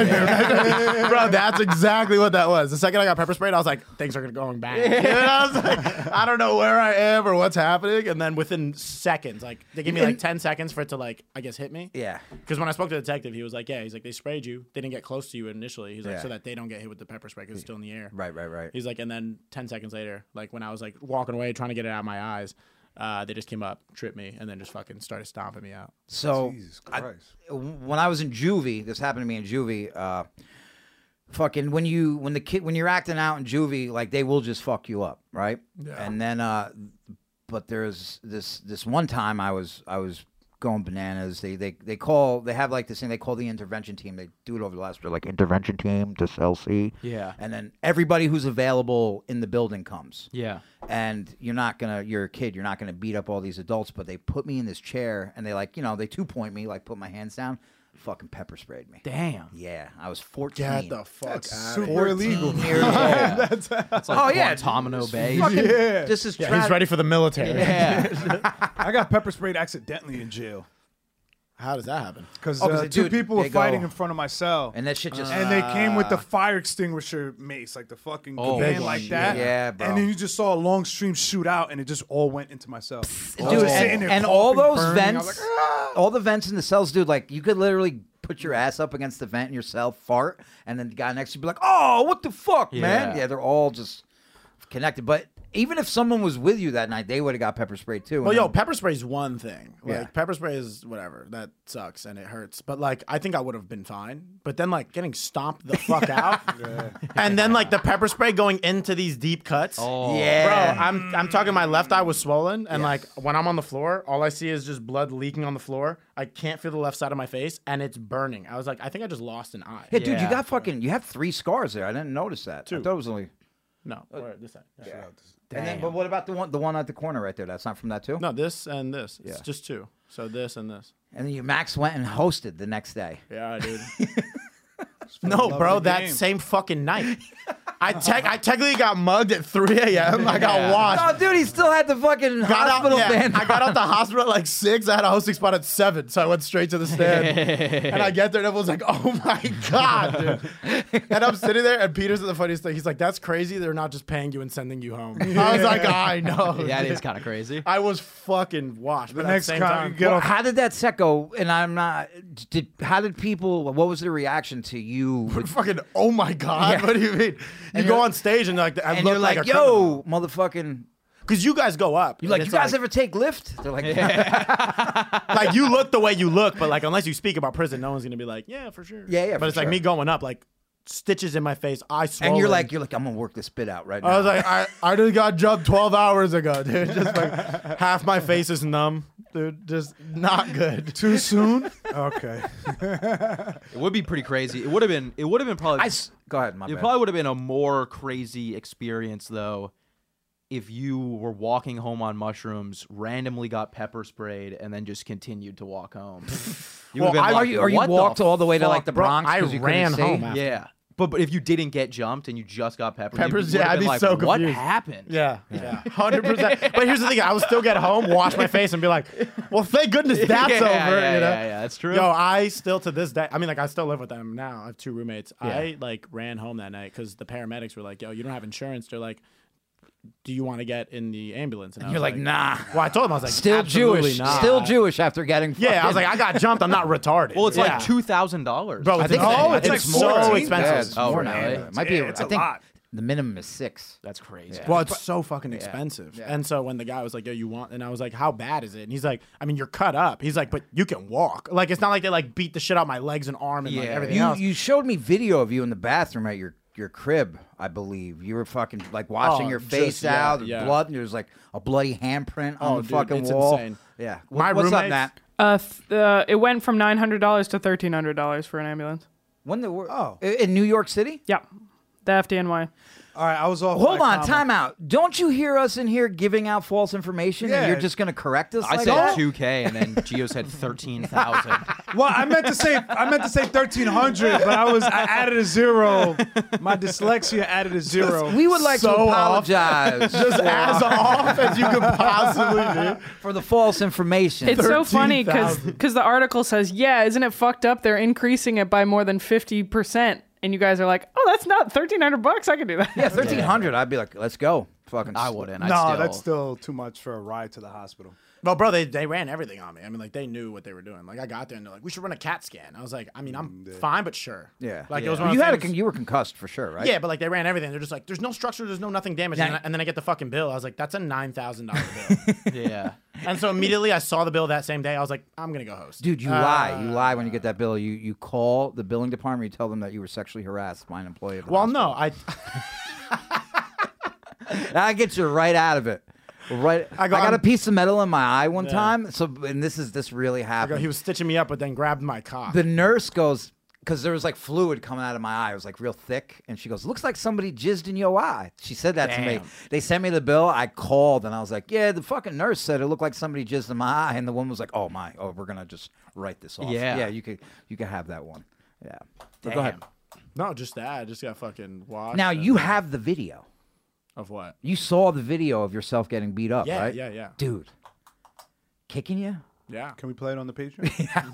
Bro, that's exactly what that was. The second I got pepper sprayed, I was like, things are going bad. You know? I was like, I don't know where I am or what's happening. And then within seconds, like they gave me like 10 seconds for it to like, I guess, hit me. Yeah. Because when I spoke to the detective, he was like, yeah, he's like, they sprayed you. They didn't get close to you initially. He's like, Yeah. so that they don't get hit with the pepper spray because it's still in the air. Right. He's like, and then 10 seconds later, like when I was like walking away trying to get it out of my eyes, they just came up, tripped me, and then just fucking started stomping me out. So, Jesus Christ. when I was in juvie, this happened to me in juvie. Fucking when you're acting out in juvie, like they will just fuck you up, right? Yeah. And then, but there's this one time I was going bananas. They have like this thing they call the intervention team. They do it over the last like intervention team, this LC. Yeah. And then everybody who's available in the building comes. Yeah. And you're a kid, you're not gonna beat up all these adults, but they put me in this chair and they like, they 2-point me, like put my hands down, fucking pepper sprayed me. Damn. Yeah, I was 14. Get the fuck out. Super illegal. years old. That's like Guantanamo Bay. Fucking, Yeah. This is Yeah, he's ready for the military. Yeah. I got pepper sprayed accidentally in jail. How does that happen? Because 'cause two dude, people were they go- fighting in front of my cell. And that shit just And they came with the fire extinguisher mace, like the fucking Oh, command big like one. that. Yeah, bro. And then you just saw a long stream shoot out, and it just all went into my cell. dude, Sitting there and all coughing, those burning. I vents, was like, "Ah!" all the vents in the cells, dude, like you could literally put your ass up against the vent in your cell, fart, and then the guy next to you be like, "Oh, what the fuck, man?" Yeah. Yeah, they're all just connected. But even if someone was with you that night, they would have got pepper sprayed too. Well, And yo, then- pepper spray is one thing. Like, Yeah. pepper spray is whatever. That sucks and it hurts. But, like, I think I would have been fine. But then, like, getting stomped the fuck out. And then, like, the pepper spray going into these deep cuts. Oh. yeah, Bro, I'm talking my left eye was swollen. And, like, when I'm on the floor, all I see is just blood leaking on the floor. I can't feel the left side of my face. And it's burning. I was like, I think I just lost an eye. Hey, dude, you Yeah. got you have 3 scars there. I didn't notice that. I thought it was only. No, or this side. Yeah. And then, but what about the one at the corner right there? That's not from that too. No, this and this. It's Yeah. just two. So this and this. And then Max went and hosted the next day. Yeah, dude. the No, love bro, of the that game. same fucking night. I technically got mugged at 3 a.m. I got washed. Oh, dude, he still had the fucking Got out, hospital yeah, band. I got out the hospital at like 6. I had a hosting spot at 7, so I went straight to the stand. And I get there, and everyone's like, "Oh my god!" Dude. And I'm sitting there, and Peter's the funniest thing. He's like, "That's crazy. They're not just paying you and sending you home." I was like, "I know." Yeah, it dude." is kind of crazy. I was fucking washed. The But next at the same time time, you get off. How did that set go? And I'm not. How did people? What was the reaction to you? fucking, oh my god! Yeah. What do you mean? You go on stage and like, I And look you're like, a "Yo, motherfucking." because you guys go up. You're like, and "You it's guys ever take Lyft?" They're like, like you look the way you look, but like unless you speak about prison, no one's gonna be like, yeah, for sure. Yeah, But for it's like sure. me going up, like stitches in my face, eye swollen. and you're like, "I'm gonna work this bit out right now." I was like, I just got jumped 12 hours ago, dude. Just like half my face is numb, dude. Just not good. Too soon? Okay. It would be pretty crazy. It would have been probably. Go ahead, my It bad. probably would have been a more crazy experience though, if you were walking home on mushrooms, randomly got pepper sprayed, and then just continued to walk home. You Well, would've been I- like, Are you "What the walked all the way to fuck, like the bro?" Bronx? I 'cause you couldn't ran see? home after. Yeah. But if you didn't get jumped and you just got peppered, Peppers, you yeah, would've I'd been be like, so what confused. happened? Yeah, 100%. But here's the thing: I would still get home, wash my face, and be like, "Well, thank goodness that's yeah, over." Yeah, you know? yeah, that's true. Yo, I still to this day. I mean, like, I still live with them now. I have 2 roommates. I like ran home that night because the paramedics were like, "Yo, you don't have insurance." They're like, "Do you want to get in the ambulance?" And I You're was like, "Nah." Well, I told them I was like, Still "Absolutely Jewish. not." Still Jewish after getting. Yeah, I was fucking- like, I got jumped. I'm not retarded. well, it's Yeah. like $2,000, Bro, I think it's it's so more. expensive. Yeah, it's Oh, more really? now. It might be. Yeah, it's I a think lot. The minimum is 6. That's crazy. Well, it's so fucking expensive. And so when the guy was like, yo, you want, and I was like, how bad is it? And he's like, I mean, you're cut up. He's like, but you can walk. Like, it's not like they like beat the shit out my legs and arm and like everything else. You showed me video of you in the bathroom at your crib, I believe. You were fucking like washing your face out, blood, and there was like a bloody handprint on the fucking it's wall. insane. Yeah. My What's up, roommates- Nat? It went from $900 to $1,300 for an ambulance. When the in New York City? Yeah, the FDNY. All right, I was off. Hold my on, comment. time out. Don't you hear us in here giving out false information, and Yeah. you're just going to correct us? I like said that? 2K, and then Gio said 13,000. Well, I meant to say 1,300, but I added a 0. My dyslexia added a 0. We would like to So off. apologize Just as off as you could possibly be. for the false information. It's so funny 13,000. because the article says, yeah, isn't it fucked up? They're increasing it by more than 50%. And you guys are like, oh, that's not $1,300. I can do that. Yeah, 1,300. I'd be like, let's go. Fucking. I wouldn't. No, that's still too much for a ride to the hospital. Well, bro, they ran everything on me. I mean, like, they knew what they were doing. Like, I got there and they're like, we should run a CAT scan. I was like, I mean, I'm fine, but sure. Yeah. Like, yeah. it was one of you those had things- you were concussed for sure, right? Yeah, but like they ran everything. They're just like, there's no structure, there's no nothing damaged. Yeah. And then I get the fucking bill. I was like, that's a $9,000 bill. Yeah. And so immediately I saw the bill that same day. I was like, I'm gonna go host. Dude, you lie. You lie when you get that bill. You call the billing department. You tell them that you were sexually harassed by an employee. Of the Well, hospital. no, that gets you right out of it. Right. I got a piece of metal in my eye one time. So, and this really happened. he was stitching me up, but then grabbed my cock. The nurse goes, because there was like fluid coming out of my eye. It was like real thick. And she goes, looks like somebody jizzed in your eye. She said that to me. They sent me the bill. I called and I was like, yeah, the fucking nurse said it looked like somebody jizzed in my eye. And the woman was like, oh, we're going to just write this off. Yeah. Yeah, you could have that one. Yeah. But go ahead. No, just that. I just got fucking washed. Now, you have the video. Of what? You saw the video of yourself getting beat up, Yeah, right? yeah. Dude, kicking you? Yeah. Can we play it on the Patreon?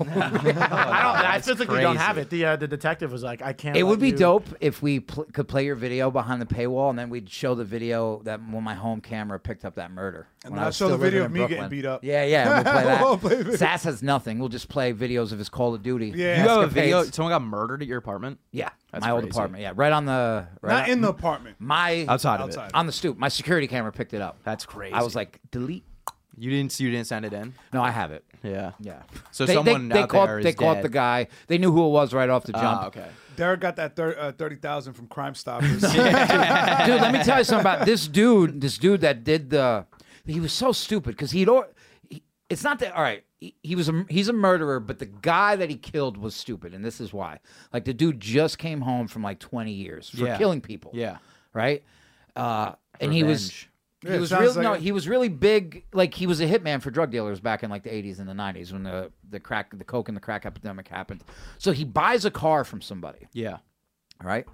I physically don't have crazy. it. The detective was like, I can't. It let would be you- dope if we could play your video behind the paywall, and then we'd show the video that when my home camera picked up that murder. And when then I I'll was show the still living video in of me Brooklyn. getting beat up. Yeah, we'll play that. We'll play video. Sass has nothing. We'll just play videos of his Call of Duty. Yeah. You have a escapades. video? Someone got murdered at your apartment? Yeah, That's my old crazy. apartment. Yeah, right on the. Not in the apartment. My Outside of it. Outside. on the stoop. My security camera picked it up. That's crazy. I was like, delete. You didn't send it in? No, I have it. Yeah. Yeah. So They someone out caught there is they caught dead. the guy. They knew who it was right off the jump. Ah, okay. Derek got that 30,000 from Crime Stoppers. Dude, let me tell you something about this dude. This dude that did he was so stupid because it's not that. All right, he's a murderer, but the guy that he killed was stupid, and this is why. Like the dude just came home from like 20 years for Yeah. killing people. Yeah. Right. And he was. Revenge. Yeah, He it was sounds real, like he was really big. Like he was a hitman for drug dealers back in like the 80s and the 90s when the coke and the crack epidemic happened. So he buys a car from somebody. Yeah. Right?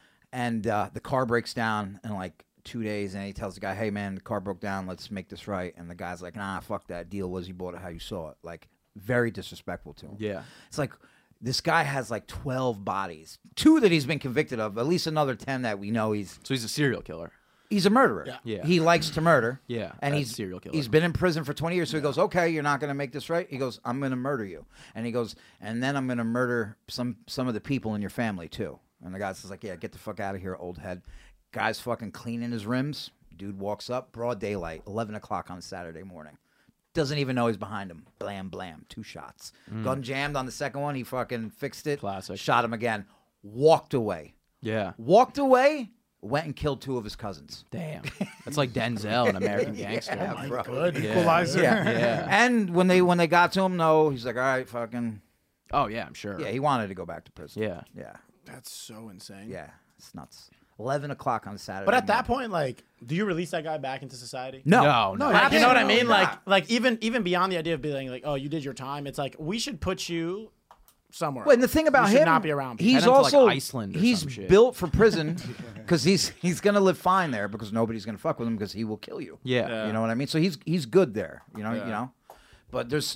And the car breaks down in like 2 days, and he tells the guy, hey, man, the car broke down. Let's make this right. And the guy's like, nah, fuck that. Deal was you bought it how you saw it. Like, very disrespectful to him. Yeah. It's like this guy has like 12 bodies. 2 that he's been convicted of, at least another 10 that we know So he's a serial killer. he's a murderer. Yeah. He likes to murder. Yeah, And that's he's serial killer. He's been in prison for 20 years. So he goes, okay, you're not going to make this right. He goes, I'm going to murder you. And he goes, and then I'm going to murder some of the people in your family too. And the guy says like, yeah, get the fuck out of here, old head. Guy's fucking cleaning his rims. Dude walks up, broad daylight, 11 o'clock on Saturday morning. Doesn't even know he's behind him. Blam, blam, 2 shots. Gun jammed on the second one. He fucking fixed it. Classic. Shot him again. Walked away. Yeah. Walked away. Went and killed 2 of his cousins. Damn. That's like Denzel in American Gangster. Yeah, bro. Good. Equalizer. Yeah. And when they got to him, no, he's like, all right, fucking. Oh, yeah, I'm sure. Yeah, he wanted to go back to prison. Yeah. Yeah. That's so insane. Yeah. It's nuts. 11 o'clock on Saturday. But at that morning. point, like, do you release that guy back into society? No. No. Like, you know what I mean? Absolutely Like even beyond the idea of being like, oh, you did your time. It's like we should put you somewhere. Well, and the thing about you should him, not be around. people. he's Head him to, like, also Iceland or he's some shit. built for prison because he's gonna live fine there because nobody's gonna fuck with him because he will kill you. Yeah. You know what I mean? So he's good there. You know. But there's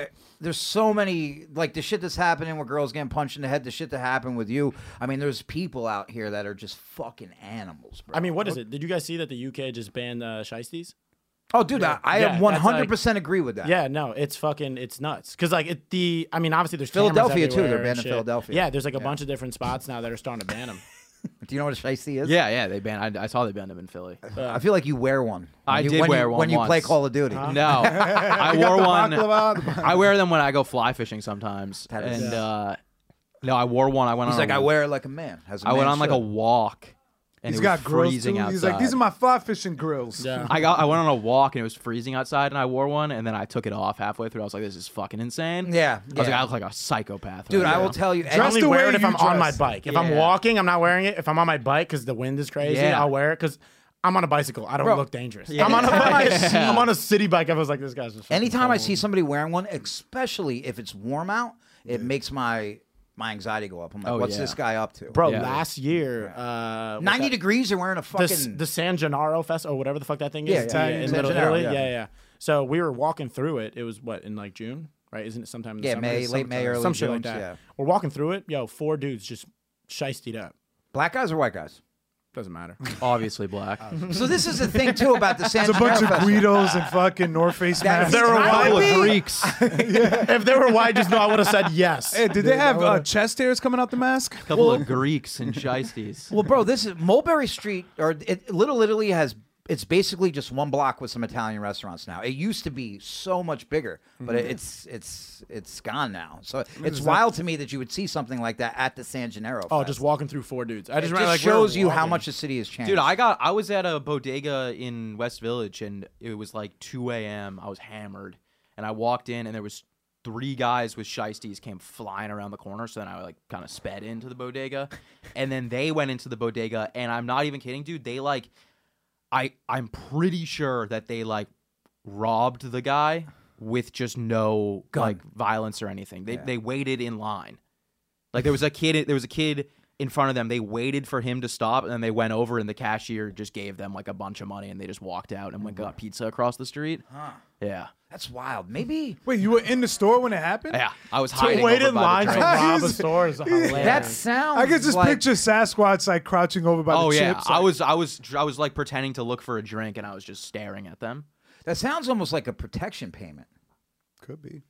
so many, like the shit that's happening where girls getting punched in the head, the shit that happened with you. I mean, there's people out here that are just fucking animals, bro. I mean, what is it? Did you guys see that the UK just banned shiesties? Oh, dude, I Yeah, am that's 100% agree with that. Yeah, no, it's nuts. Because like I mean, obviously there's Philadelphia, cameras too. They're everywhere and banned in shit. Philadelphia. Yeah, there's like a bunch of different spots now that are starting to ban them. Do you know what a shiesty is? Yeah, they banned. I saw they banned him in Philly. I feel like you wear one. I did wear one when you play once. Call of Duty. No, I wore one. I wear them when I go fly fishing sometimes. That is- And no, I wore one. I went He's on. like, I wear it like a man. As a I went man on like a should. walk. And He's it was got grills too. freezing outside. He's like, these are my fly fishing grills. Yeah. I went on a walk and it was freezing outside and I wore one and then I took it off halfway through. I was like, this is fucking insane. Yeah, I was like, yeah. I look like a psychopath. Dude, right I will now. tell you. I Dress only the wear way it if you I'm on my dress. bike. If I'm Yeah. walking, I'm not wearing it. If I'm on my bike because the wind is crazy, Yeah. I'll wear it because I'm on a bicycle. I don't Bro. look dangerous. Yeah. I'm on a bike. Yeah. I'm on a city bike. I was like, this guy's just fucking Anytime I cold. see somebody wearing one, especially if it's warm out, it makes my anxiety go up. I'm like, Oh, what's yeah. this guy up to? Bro, Yeah. last year, 90 degrees, you're wearing a fucking. the San Gennaro Fest or whatever the fuck that thing is. Yeah, Italian in San Middle Gennaro, Italy. yeah. Yeah. So we were walking through it. It was what in like June, right? Isn't it sometime in the Yeah, summer? May, It's late May, summertime. early some shit June, like that. yeah. We're walking through it. Yo, 4 dudes just shiestied up. Black guys or white guys? Doesn't matter. Obviously black. So this is the thing too about the San There's a bunch Gennaro of Festival. Guidos and fucking North Face That- masks. There were I white would be- Greeks. If they were white, just know I would have said yes. Hey, did they have chest hairs coming out the mask? Couple of Greeks and shiesties. Well, bro, this is Mulberry Street, or Little Italy has. It's basically just one block with some Italian restaurants now. It used to be so much bigger, but it's gone now. So it's wild to me that you would see something like that at the San Gennaro. Oh, Fest. just walking through 4 dudes. I It just just ran, like, shows we're you how walking. much the city has changed. Dude, I was at a bodega in West Village and it was like 2 a.m. I was hammered and I walked in and there was 3 guys with shiesties came flying around the corner. So then I like kind of sped into the bodega and then they went into the bodega and I'm not even kidding, dude. They like, I'm pretty sure that they like robbed the guy with just no like violence or anything. They waited in line. Like there was a kid in front of them. They waited for him to stop, and then they went over, and the cashier just gave them like a bunch of money, and they just walked out and went got pizza across the street. Yeah, That's wild. Maybe Wait, you were in the store when it happened? yeah. I was To hiding wait over in by line the to train. rob a store is hilarious. that sounds. I could just like, picture Sasquatch like crouching over by Oh the yeah, chips. I was like pretending to look for a drink, and I was just staring at them. That sounds almost like a protection payment. Could be.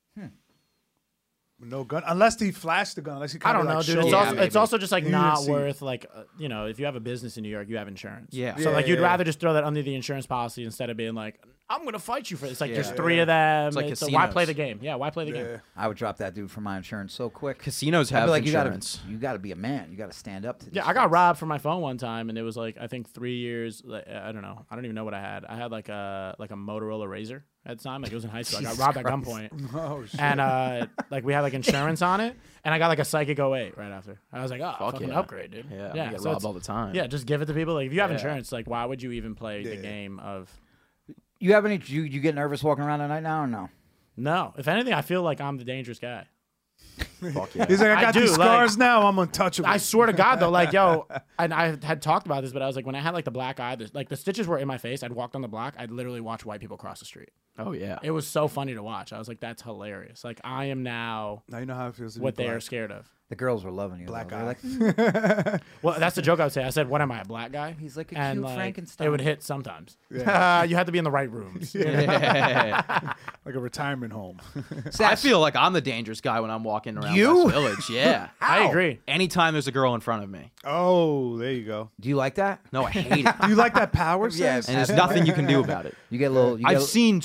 No gun, unless he flashed the gun. Unless he I kinda, don't know, like, dude. showed It's Yeah, also, it. maybe. it's also just like You not didn't see. worth like if you have a business in New York, you have insurance. Yeah. So Yeah, like you'd yeah, rather just throw that under the insurance policy instead of being like, I'm gonna fight you for this. Like there's Yeah. 3 of them. It's like why play casinos. the game? Yeah, why play the game? Yeah. I would drop that dude for my insurance so quick. Casinos I'd have be like, insurance. you gotta be a man. You gotta stand up to. These Yeah, I got things. robbed for my phone one time, and it was like I think 3 years. Like, I don't know. I don't even know what I had. I had like a Motorola Razor at the time. Like it was in high school. I got robbed at gunpoint, Oh shit. and like we had like insurance on it, and I got like a Psychic 08 right after. I was like, oh, Fuck fucking yeah. upgrade, dude. Yeah, yeah. we get so robbed it's- all the time. Yeah, just give it to people. Like if you have Yeah. insurance, like why would you even play the Yeah. game of? You have any? You get nervous walking around at night now or no? No. If anything, I feel like I'm the dangerous guy. Fuck yeah. He's like, I I got do, these like- scars now. I'm untouchable. I swear to God, though, like, yo, and I had talked about this, but I was like, when I had like the black eye, like the stitches were in my face. I'd walked on the block. I'd literally watch white people cross the street. Oh yeah. It was so funny to watch. I was like, that's hilarious. Like, I am now Now you know how it feels to what be they black. are scared of. The girls were loving you. Black though. eye. They're like, Well, that's the joke I would say. I said, what am I, a black guy? He's like a and cute like, Frankenstein. It would hit sometimes. Yeah. You had to be in the right rooms. Like a retirement home. I feel like I'm the dangerous guy when I'm walking around You? West Village. Yeah. I agree. Anytime there's a girl in front of me. Oh, there you go. Do you like that? No, I hate it. Do you like that power? Yeah, sense? And there's nothing you can do about it. You get a little. I've seen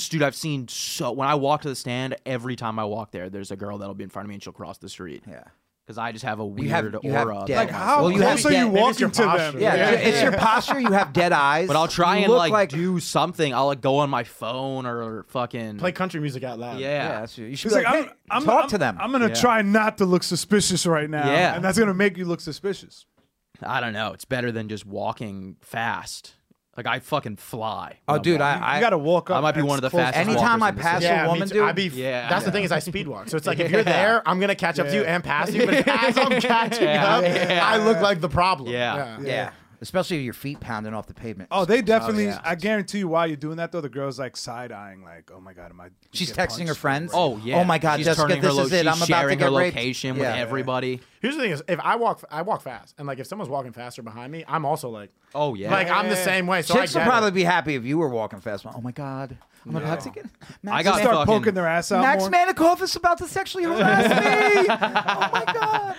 so when I walk to the stand, every time I walk there, there's a girl that'll be in front of me and she'll cross the street. Yeah. Because I just have a You have- weird you have aura. dead- about Like myself. how Well, you have close are you dead- maybe it's your walking to them? posture. Yeah, it's your posture. You have dead eyes. But I'll try You and look like do something. I'll like go on my phone or fucking Play country music out loud. Yeah. Yeah, that's you should He's be like, like, hey, talk to them. I'm gonna Yeah. try not to look suspicious right now. Yeah. And that's gonna make you look suspicious. I don't know. It's better than just walking fast. Like I fucking fly. Oh, when I'm dude, walking. You gotta walk up. I might be as one of the close- fastest Anytime walkers I in the pass city. a Yeah, me woman, too. dude. Yeah. That's the thing is I speed walk. So it's like if you're Yeah. there, I'm gonna catch up to you and pass you. But as I'm catching Yeah. up, Yeah. I look like the problem. Yeah. Yeah. Especially your feet pounding off the pavement. Oh, they definitely. yeah. I guarantee you, while you're doing that though, the girl's like side eyeing, like, "Oh my god, am I?" She's get texting her punched? friends. Oh yeah. Oh my God, she's Jessica, turning her this is it. she's I'm about to sharing get her raped. location Yeah. with everybody. Here's the thing: is if I walk fast, and like if someone's walking faster behind me, I'm also like, Oh yeah. like I'm the same way. So Chicks I would get probably it. be happy if you were walking fast. Oh my God, I'm about to get. I got Start fucking- poking their ass out Max more. Manikoff is about to sexually harass me. Oh my God.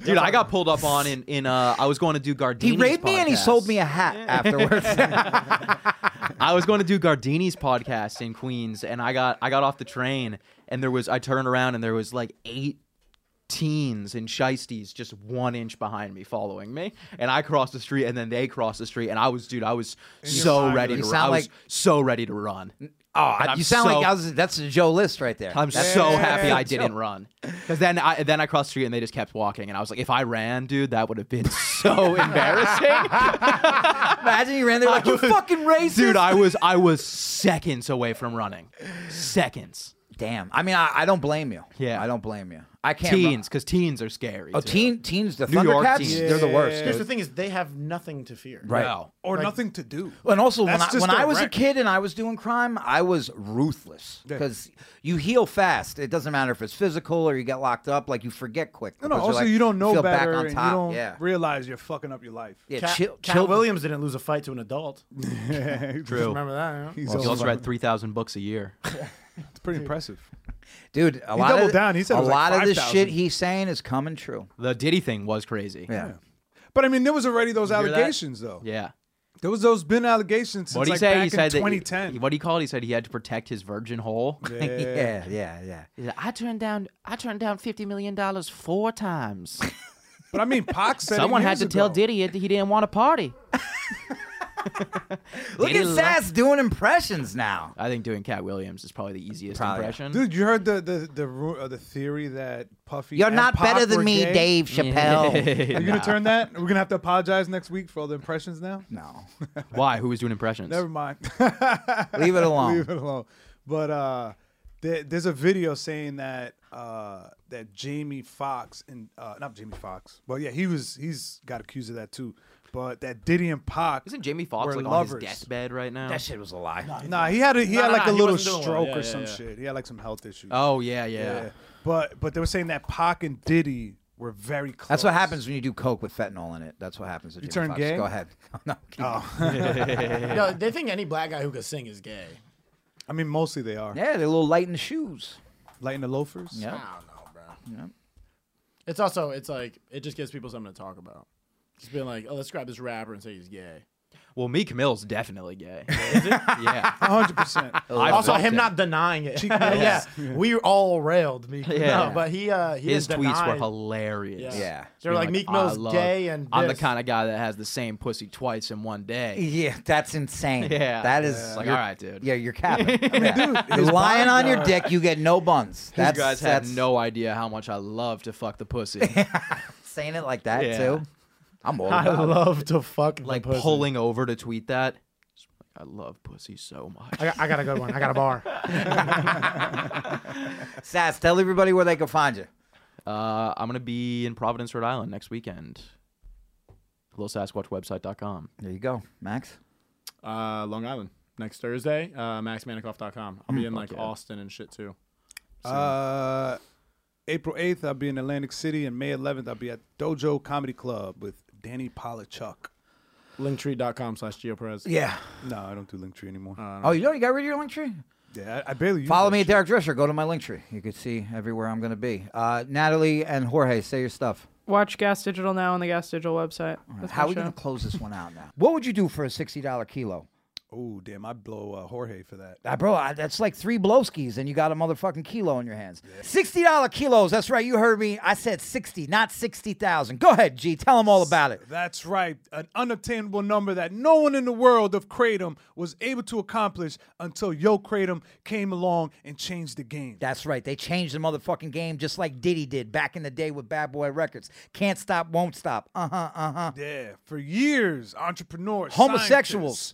Dude, I got pulled up on in I was going to do Gardini's He raped me and he podcast. sold me a hat afterwards. I was going to do Gardini's podcast in Queens, and I got off the train, and I turned around, and there was like 8 teens in shiesties just 1 inch behind me following me, and I crossed the street, and then they crossed the street, and I was so ready to run. I was so ready to run. Oh, you sound like that's a Joe List right there. I'm so happy I didn't run, because then I crossed the street and they just kept walking, and I was like, if I ran, dude, that would have been so embarrassing. Imagine you ran there like, you fucking racist. Dude, I was seconds away from running. Seconds. Damn. I mean, I don't blame you. Yeah. I don't blame you. I can't. Teens, because teens are scary. Oh, too. teens, the New York Thundercats, teens. they're the worst. Here's the Dude. thing: is they have nothing to fear. Right. No. Or nothing to do. And also, That's just when their I was a rank. kid and I was doing crime, I was ruthless because you heal fast. It doesn't matter if it's physical or you get locked up. Like you forget quick. No, because you're also like, you don't know feel better, back on and top. you don't Yeah. realize you're fucking up your life. Yeah, Cat Williams didn't lose a fight to an adult. True. Remember that? You know? He's He also read 3,000 books a year. It's pretty impressive. Dude, a He lot doubled of down. He said a it was like lot of this 5,000. shit he's saying is coming true. The Diddy thing was crazy. Yeah. But I mean, there was already those hear that? allegations, though. Yeah. There was those been allegations since What did he like say? back He said in that. 2010. What did he call it? He said he had to protect his virgin hole. Yeah. He said, I turned down $50 million 4 times. But I mean, Pac said Someone it had years to ago. tell Diddy he didn't want to party. Look Diddy at Sass doing impressions now. I think doing Cat Williams is probably the easiest impression. Dude, you heard the theory that Puffy You're and not Pac better than were me, gay? Dave Chappelle. Are you gonna turn that? We're gonna have to apologize next week for all the impressions now. No. Why? Who was doing impressions? Never mind. Leave it alone. Leave it alone. But there's a video saying that that Jamie Foxx and not Jamie Foxx. Well, yeah, he's got accused of that too. But that Diddy and Pac Isn't Jamie Foxx were like lovers. on his deathbed right now? That shit was a lie. Nah, he had like he a little wasn't doing well. stroke Yeah, or some yeah. shit. He had like some health issues. Oh yeah. But they were saying that Pac and Diddy were very close. That's what happens when you do coke with fentanyl in it. That's what happens. To You Jamie turn Foxx. gay? Go ahead. No. No, they think any black guy who can sing is gay. I mean, mostly they are. Yeah, they're a little light in the shoes. Light in the loafers. Yeah. I don't know, bro. It's like it just gives people something to talk about. Just being like, oh, let's grab this rapper and say he's gay. Well, Meek Mill's definitely gay. Is it? Yeah. 100%. Also, fucked him him. not denying it. Cheek Mills. Yeah, we all railed Meek. Yeah. No, but he His didn't tweets deny. were hilarious. Yeah. They're like, Meek Mill's I love- gay and I'm the this. kind of guy that has the same pussy twice in one day. Yeah, that's insane. Yeah. That is It's like, you're- all right, dude. Yeah, you're capping. Yeah. his You're lying on your bodyguard- dick, you get no buns. These guys had no idea how much I love to fuck the pussy. saying it like that Yeah. too. I'm old. I about it. love to fuck Like the pussy. pulling over to tweet that. I love pussy so much. I got a good one. I got a bar. Sass, tell everybody where they can find you. I'm going to be in Providence, Rhode Island next weekend. LilSasquatchWebsite.com. There you go, Max. Long Island next Thursday. MaxManikoff.com. I'll be in like yeah. Austin and shit too. April 8th, I'll be in Atlantic City, and May 11th, I'll be at Dojo Comedy Club with Danny Polachuk. Linktree.com/GeoPerez. Yeah. No, I don't do Linktree anymore. Oh, you got rid of your link tree? Yeah, I barely use Follow that me at shit. Derek Drisher. Go to my link tree. You can see everywhere I'm going to be. Natalie and Jorge, say your stuff. Watch Gas Digital now on the Gas Digital website. That's How are my we show. going to close this one out now? What would you do for a $60 kilo? Oh, damn, I'd blow Jorge for that. That's like 3 blowskis, and you got a motherfucking kilo in your hands. $60 kilos. That's right. You heard me. I said 60, not 60,000. Go ahead, G. Tell them all about it. That's right. An unobtainable number that no one in the world of Kratom was able to accomplish until Yo Kratom came along and changed the game. That's right. They changed the motherfucking game just like Diddy did back in the day with Bad Boy Records. Can't stop, won't stop. Yeah, for years, entrepreneurs, Homosexuals.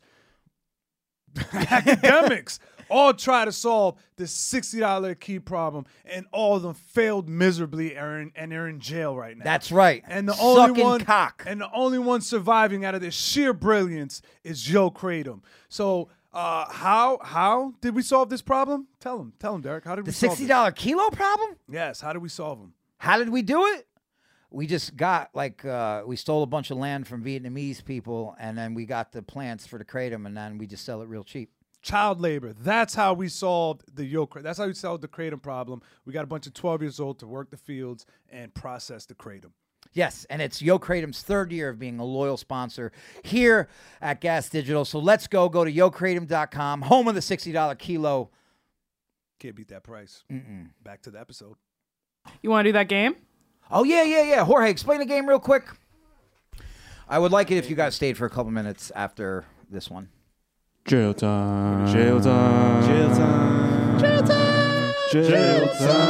academics all try to solve this $60 key problem, and all of them failed miserably and are in jail right now. That's right. And the only Sucking one cock. and the only one surviving out of this sheer brilliance is Yo Kratom. So how did we solve this problem? Tell him, Derek. How did The we solve it? $60 kilo problem? Yes, how did we solve them? How did we do it? We just got, we stole a bunch of land from Vietnamese people, and then we got the plants for the kratom, and then we just sell it real cheap. Child labor. That's how we solved the Yo Kratom. That's how we solved the Kratom problem. We got a bunch of 12 years old to work the fields and process the Kratom. Yes, and it's Yo Kratom's third year of being a loyal sponsor here at Gas Digital. So let's go. Go to YoKratom.com, home of the $60 kilo. Can't beat that price. Back to the episode. You want to do that game? Oh, yeah. Jorge, explain the game real quick. I would like it if you guys stayed for a couple minutes after this one. Jail time. Jail time. Jail time. Jail time. Jail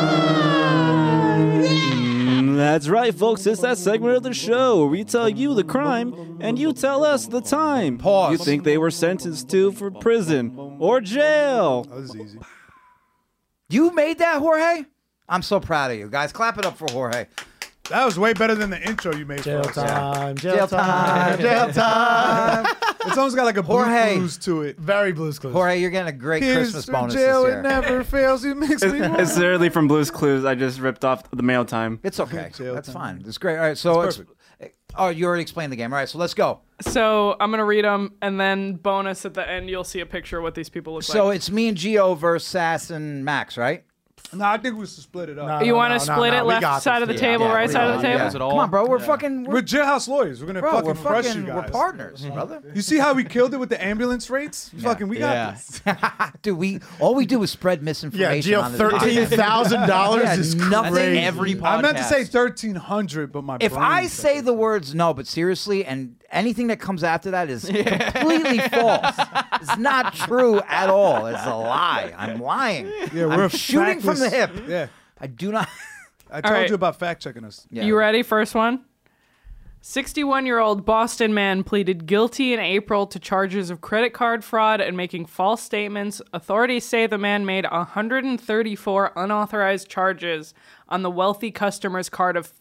time. That's right, folks. It's that segment of the show where we tell you the crime and you tell us the time Pause. you think they were sentenced to for prison or jail. Oh, this is easy. You made that, Jorge? I'm so proud of you. Guys, clap it up for Jorge. That was way better than the intro you made Jail for us. time, Jail time, jail time. It's almost got like a Jorge. blues to it. Very Blue's Clues. Jorge, you're getting a great Christmas bonus jail, this year. it never fails. It makes me want. It's literally from Blue's Clues. I just ripped off the mail time. It's okay. Jail That's time. fine. It's great. All right, so That's oh, you already explained the game. All right, so let's go. So I'm gonna read them, and then bonus at the end, you'll see a picture of what these people look So like. it's me and Gio versus Sass and Max, right? No, I think we should split it up. You want to split it we got left side this. of the Yeah, table, yeah, right we side got of the it. table? Yeah. Is it all? Come on, bro. We're fucking. We're jailhouse lawyers. We're gonna Bro, fucking we're crush fucking. you We're guys. partners, brother. You see how we killed it with the ambulance rates? Fucking, we got Yeah. this. Dude, all we do is spread Yeah, misinformation. Gio, on this podcast. $13,000 Yeah, is nothing. crazy. Every I meant to say podcast. 1,300, but my If brain I said say the words no, but seriously, and anything that comes after that is completely false. It's not true at all. It's a lie. I'm lying. Yeah, we're I'm shooting from the factless- hip. Yeah, I do not. I told right. you about fact checking us. Yeah. You ready? First one. 61-year-old Boston man pleaded guilty in April to charges of credit card fraud and making false statements. Authorities say the man made 134 unauthorized charges on the wealthy customer's card of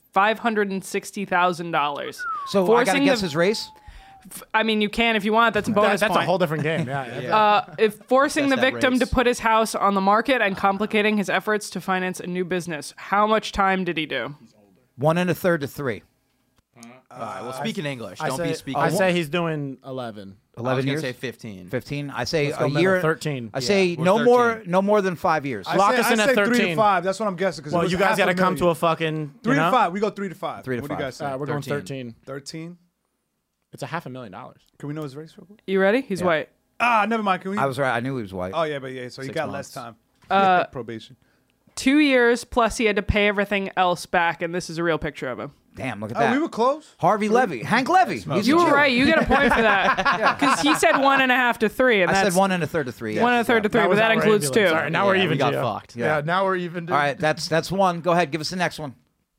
$560,000. So I gotta guess his race. I mean, you can if you want. That's a bonus That's a point. whole different game. Yeah. If forcing the Guess that victim to race. put his house on the market and complicating his efforts to finance a new business. How much time did he do? 1 1/3 to 3. All right, well, speak in English. I Don't say, be speaking. I say he's doing 11. 11 I was gonna years. say 15. 15. I say Let's a go middle, year. 13. I say Yeah, we're no more than 5 years. I Lock say, us in I at say 3 to 13. 5. That's what I'm guessing. Well, you guys got to come to a fucking. 3 you know? to 5. We go 3 to 5. 3 to What do you 5. guys say? We're going 13. 13. 13. It's a $500,000. Can we know his race real quick? You ready? He's white. Ah, never mind. Can we? I was right. I knew he was white. Oh yeah, but yeah. So you 6 got months. less time. Probation. 2 years plus he had to pay everything else back, and this is a real picture of him. Damn, look at Oh, that. we were close. Harvey Levy, Hank Levy. He's You a were Jew. right. You get a point for that. Because he said 1.5 to 3, and I that's said 1 1/3 to 3. 1.5 to 3, but was that our includes 2. ambulance. All right, now we're Yeah, even. we got Gio. fucked. Yeah, now we're even. All right, that's one. Go ahead, give us the next one.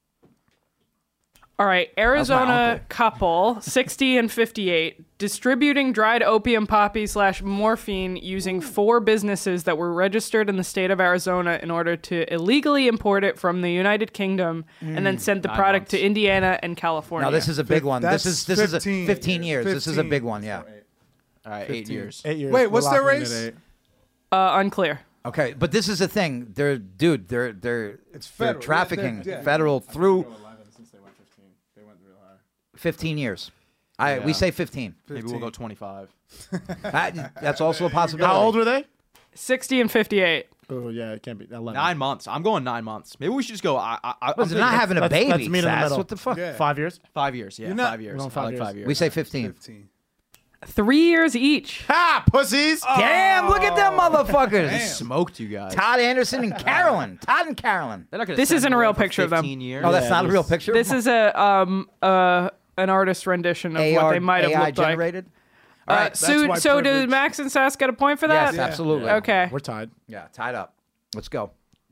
All right, my Arizona uncle. couple, 60 and 58, distributing dried opium poppy / morphine using 4 businesses that were registered in the state of Arizona in order to illegally import it from the United Kingdom and then send the 9 product months. to Indiana and California. Now this is a big one. This That's is 15. 15 years. This is a 15. big one. Yeah. All right, 8 years. 8 years. Wait, what's We're their locking race? it at 8. Unclear. Okay, but this is the thing. They're It's federal. trafficking Yeah. federal through 11 since they went 15. They went real high. 15 years. We Yeah. say 15. Maybe we'll go 25. That's also a possibility. How old were they? 60 and 58. Oh yeah, it can't be 11. 9 months. I'm going 9 months. Maybe we should just go. I'm They're thinking not having a let's- baby. let's meet in the Sass. middle. What the fuck? Yeah. 5 years. 5 years. Yeah, You're not- 5 years. We're going I 5 like years. 5 years. We say 15. 15. 3 years each. Ha! Pussies. Damn, look at them motherfuckers. Damn. Smoked you guys. Todd Anderson and Carolyn. Todd and Carolyn. They're not gonna This send isn't you a real away for picture of them. 15 years. Oh, that's Yeah, not a this- real picture? This is an artist rendition of what they might have AI looked like. generated? All right, That's so white so did privilege. Max and Sass get a point for that? Yes, absolutely. Okay. We're tied. Yeah, tied up. Let's go.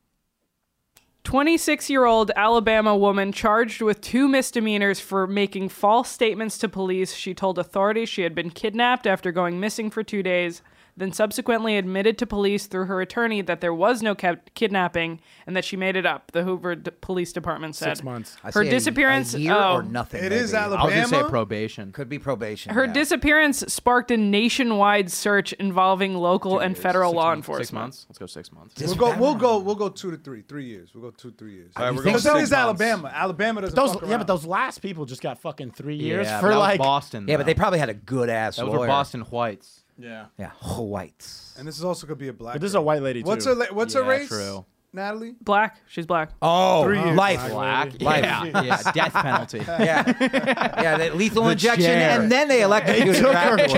26-year-old Alabama woman charged with 2 misdemeanors for making false statements to police. She told authorities she had been kidnapped after going missing for 2 days, then subsequently admitted to police through her attorney that there was no kidnapping and that she made it up, the Hoover Police Department said. 6 months. I Her say disappearance- a year oh. or nothing. It is maybe. I was gonna say Alabama? probation. Could be probation. Her yeah. disappearance sparked a nationwide search involving local and federal law 6 enforcement. months. Let's go 6 months. We'll go 2 to 3. 3 years. We'll go 2 3 years. All right, we're Because going that 6 is months. Alabama. Alabama doesn't. Those, fuck yeah, around. but those last people just got fucking 3 years Yeah, for that like. was Boston. Yeah, but they though. probably had a good ass Those lawyer. were Boston whites. Yeah. Yeah, whites. And this is also gonna be a black. But this is a white lady What's too. her? What's her Yeah, race? True. Natalie? Black. She's black. Oh, 3 years. life. Black. Life. Yeah, death penalty. Yeah, the lethal The injection, chair. and then they electrocuted her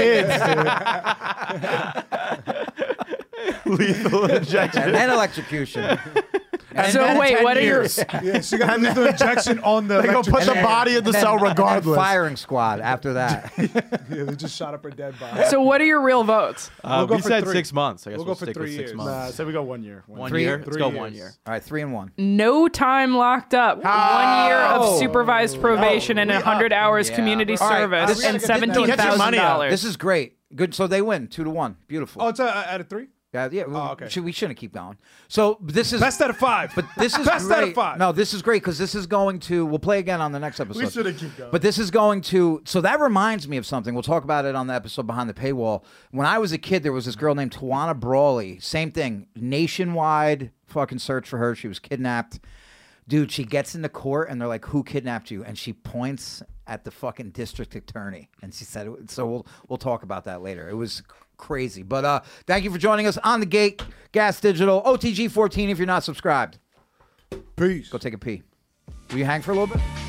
afterwards. Lethal injection. And then electrocution. So wait, what are your Yeah, she got lethal injection on the They gonna put the body in the cell and then regardless. firing squad after that. Yeah, they just shot up her dead body. so what are your real votes? We'll go We for said 3. 6 months. I guess We'll we'll, go for stick 3 with 6 years. months. So we go 1 year. One 3 year. years. Let's go 3 1 years. year. All right, 3 and 1. No time locked up. 1 year of supervised probation and 100 hours Yeah. community All right, service this- and get your money up. $17,000. This is great. Good. So they win 2-1. Beautiful. Oh, it's out of 3? Yeah. okay. We shouldn't keep going. So this is Best out of 5. But this is Best great. out of 5. No, this is great because this is going to. We'll play again on the next episode. We shouldn't keep going. But this is going to. So that reminds me of something. We'll talk about it on the episode behind the paywall. When I was a kid, there was this girl named Tawana Brawley. Same thing. Nationwide fucking search for her. She was kidnapped. Dude, she gets into court and they're like, "Who kidnapped you?" And she points at the fucking district attorney. And she said, so we'll talk about that later. It was crazy. But thank you for joining us on the Gate Gas Digital OTG 14 if you're not subscribed. Peace. Go take a pee. Will you hang for a little bit?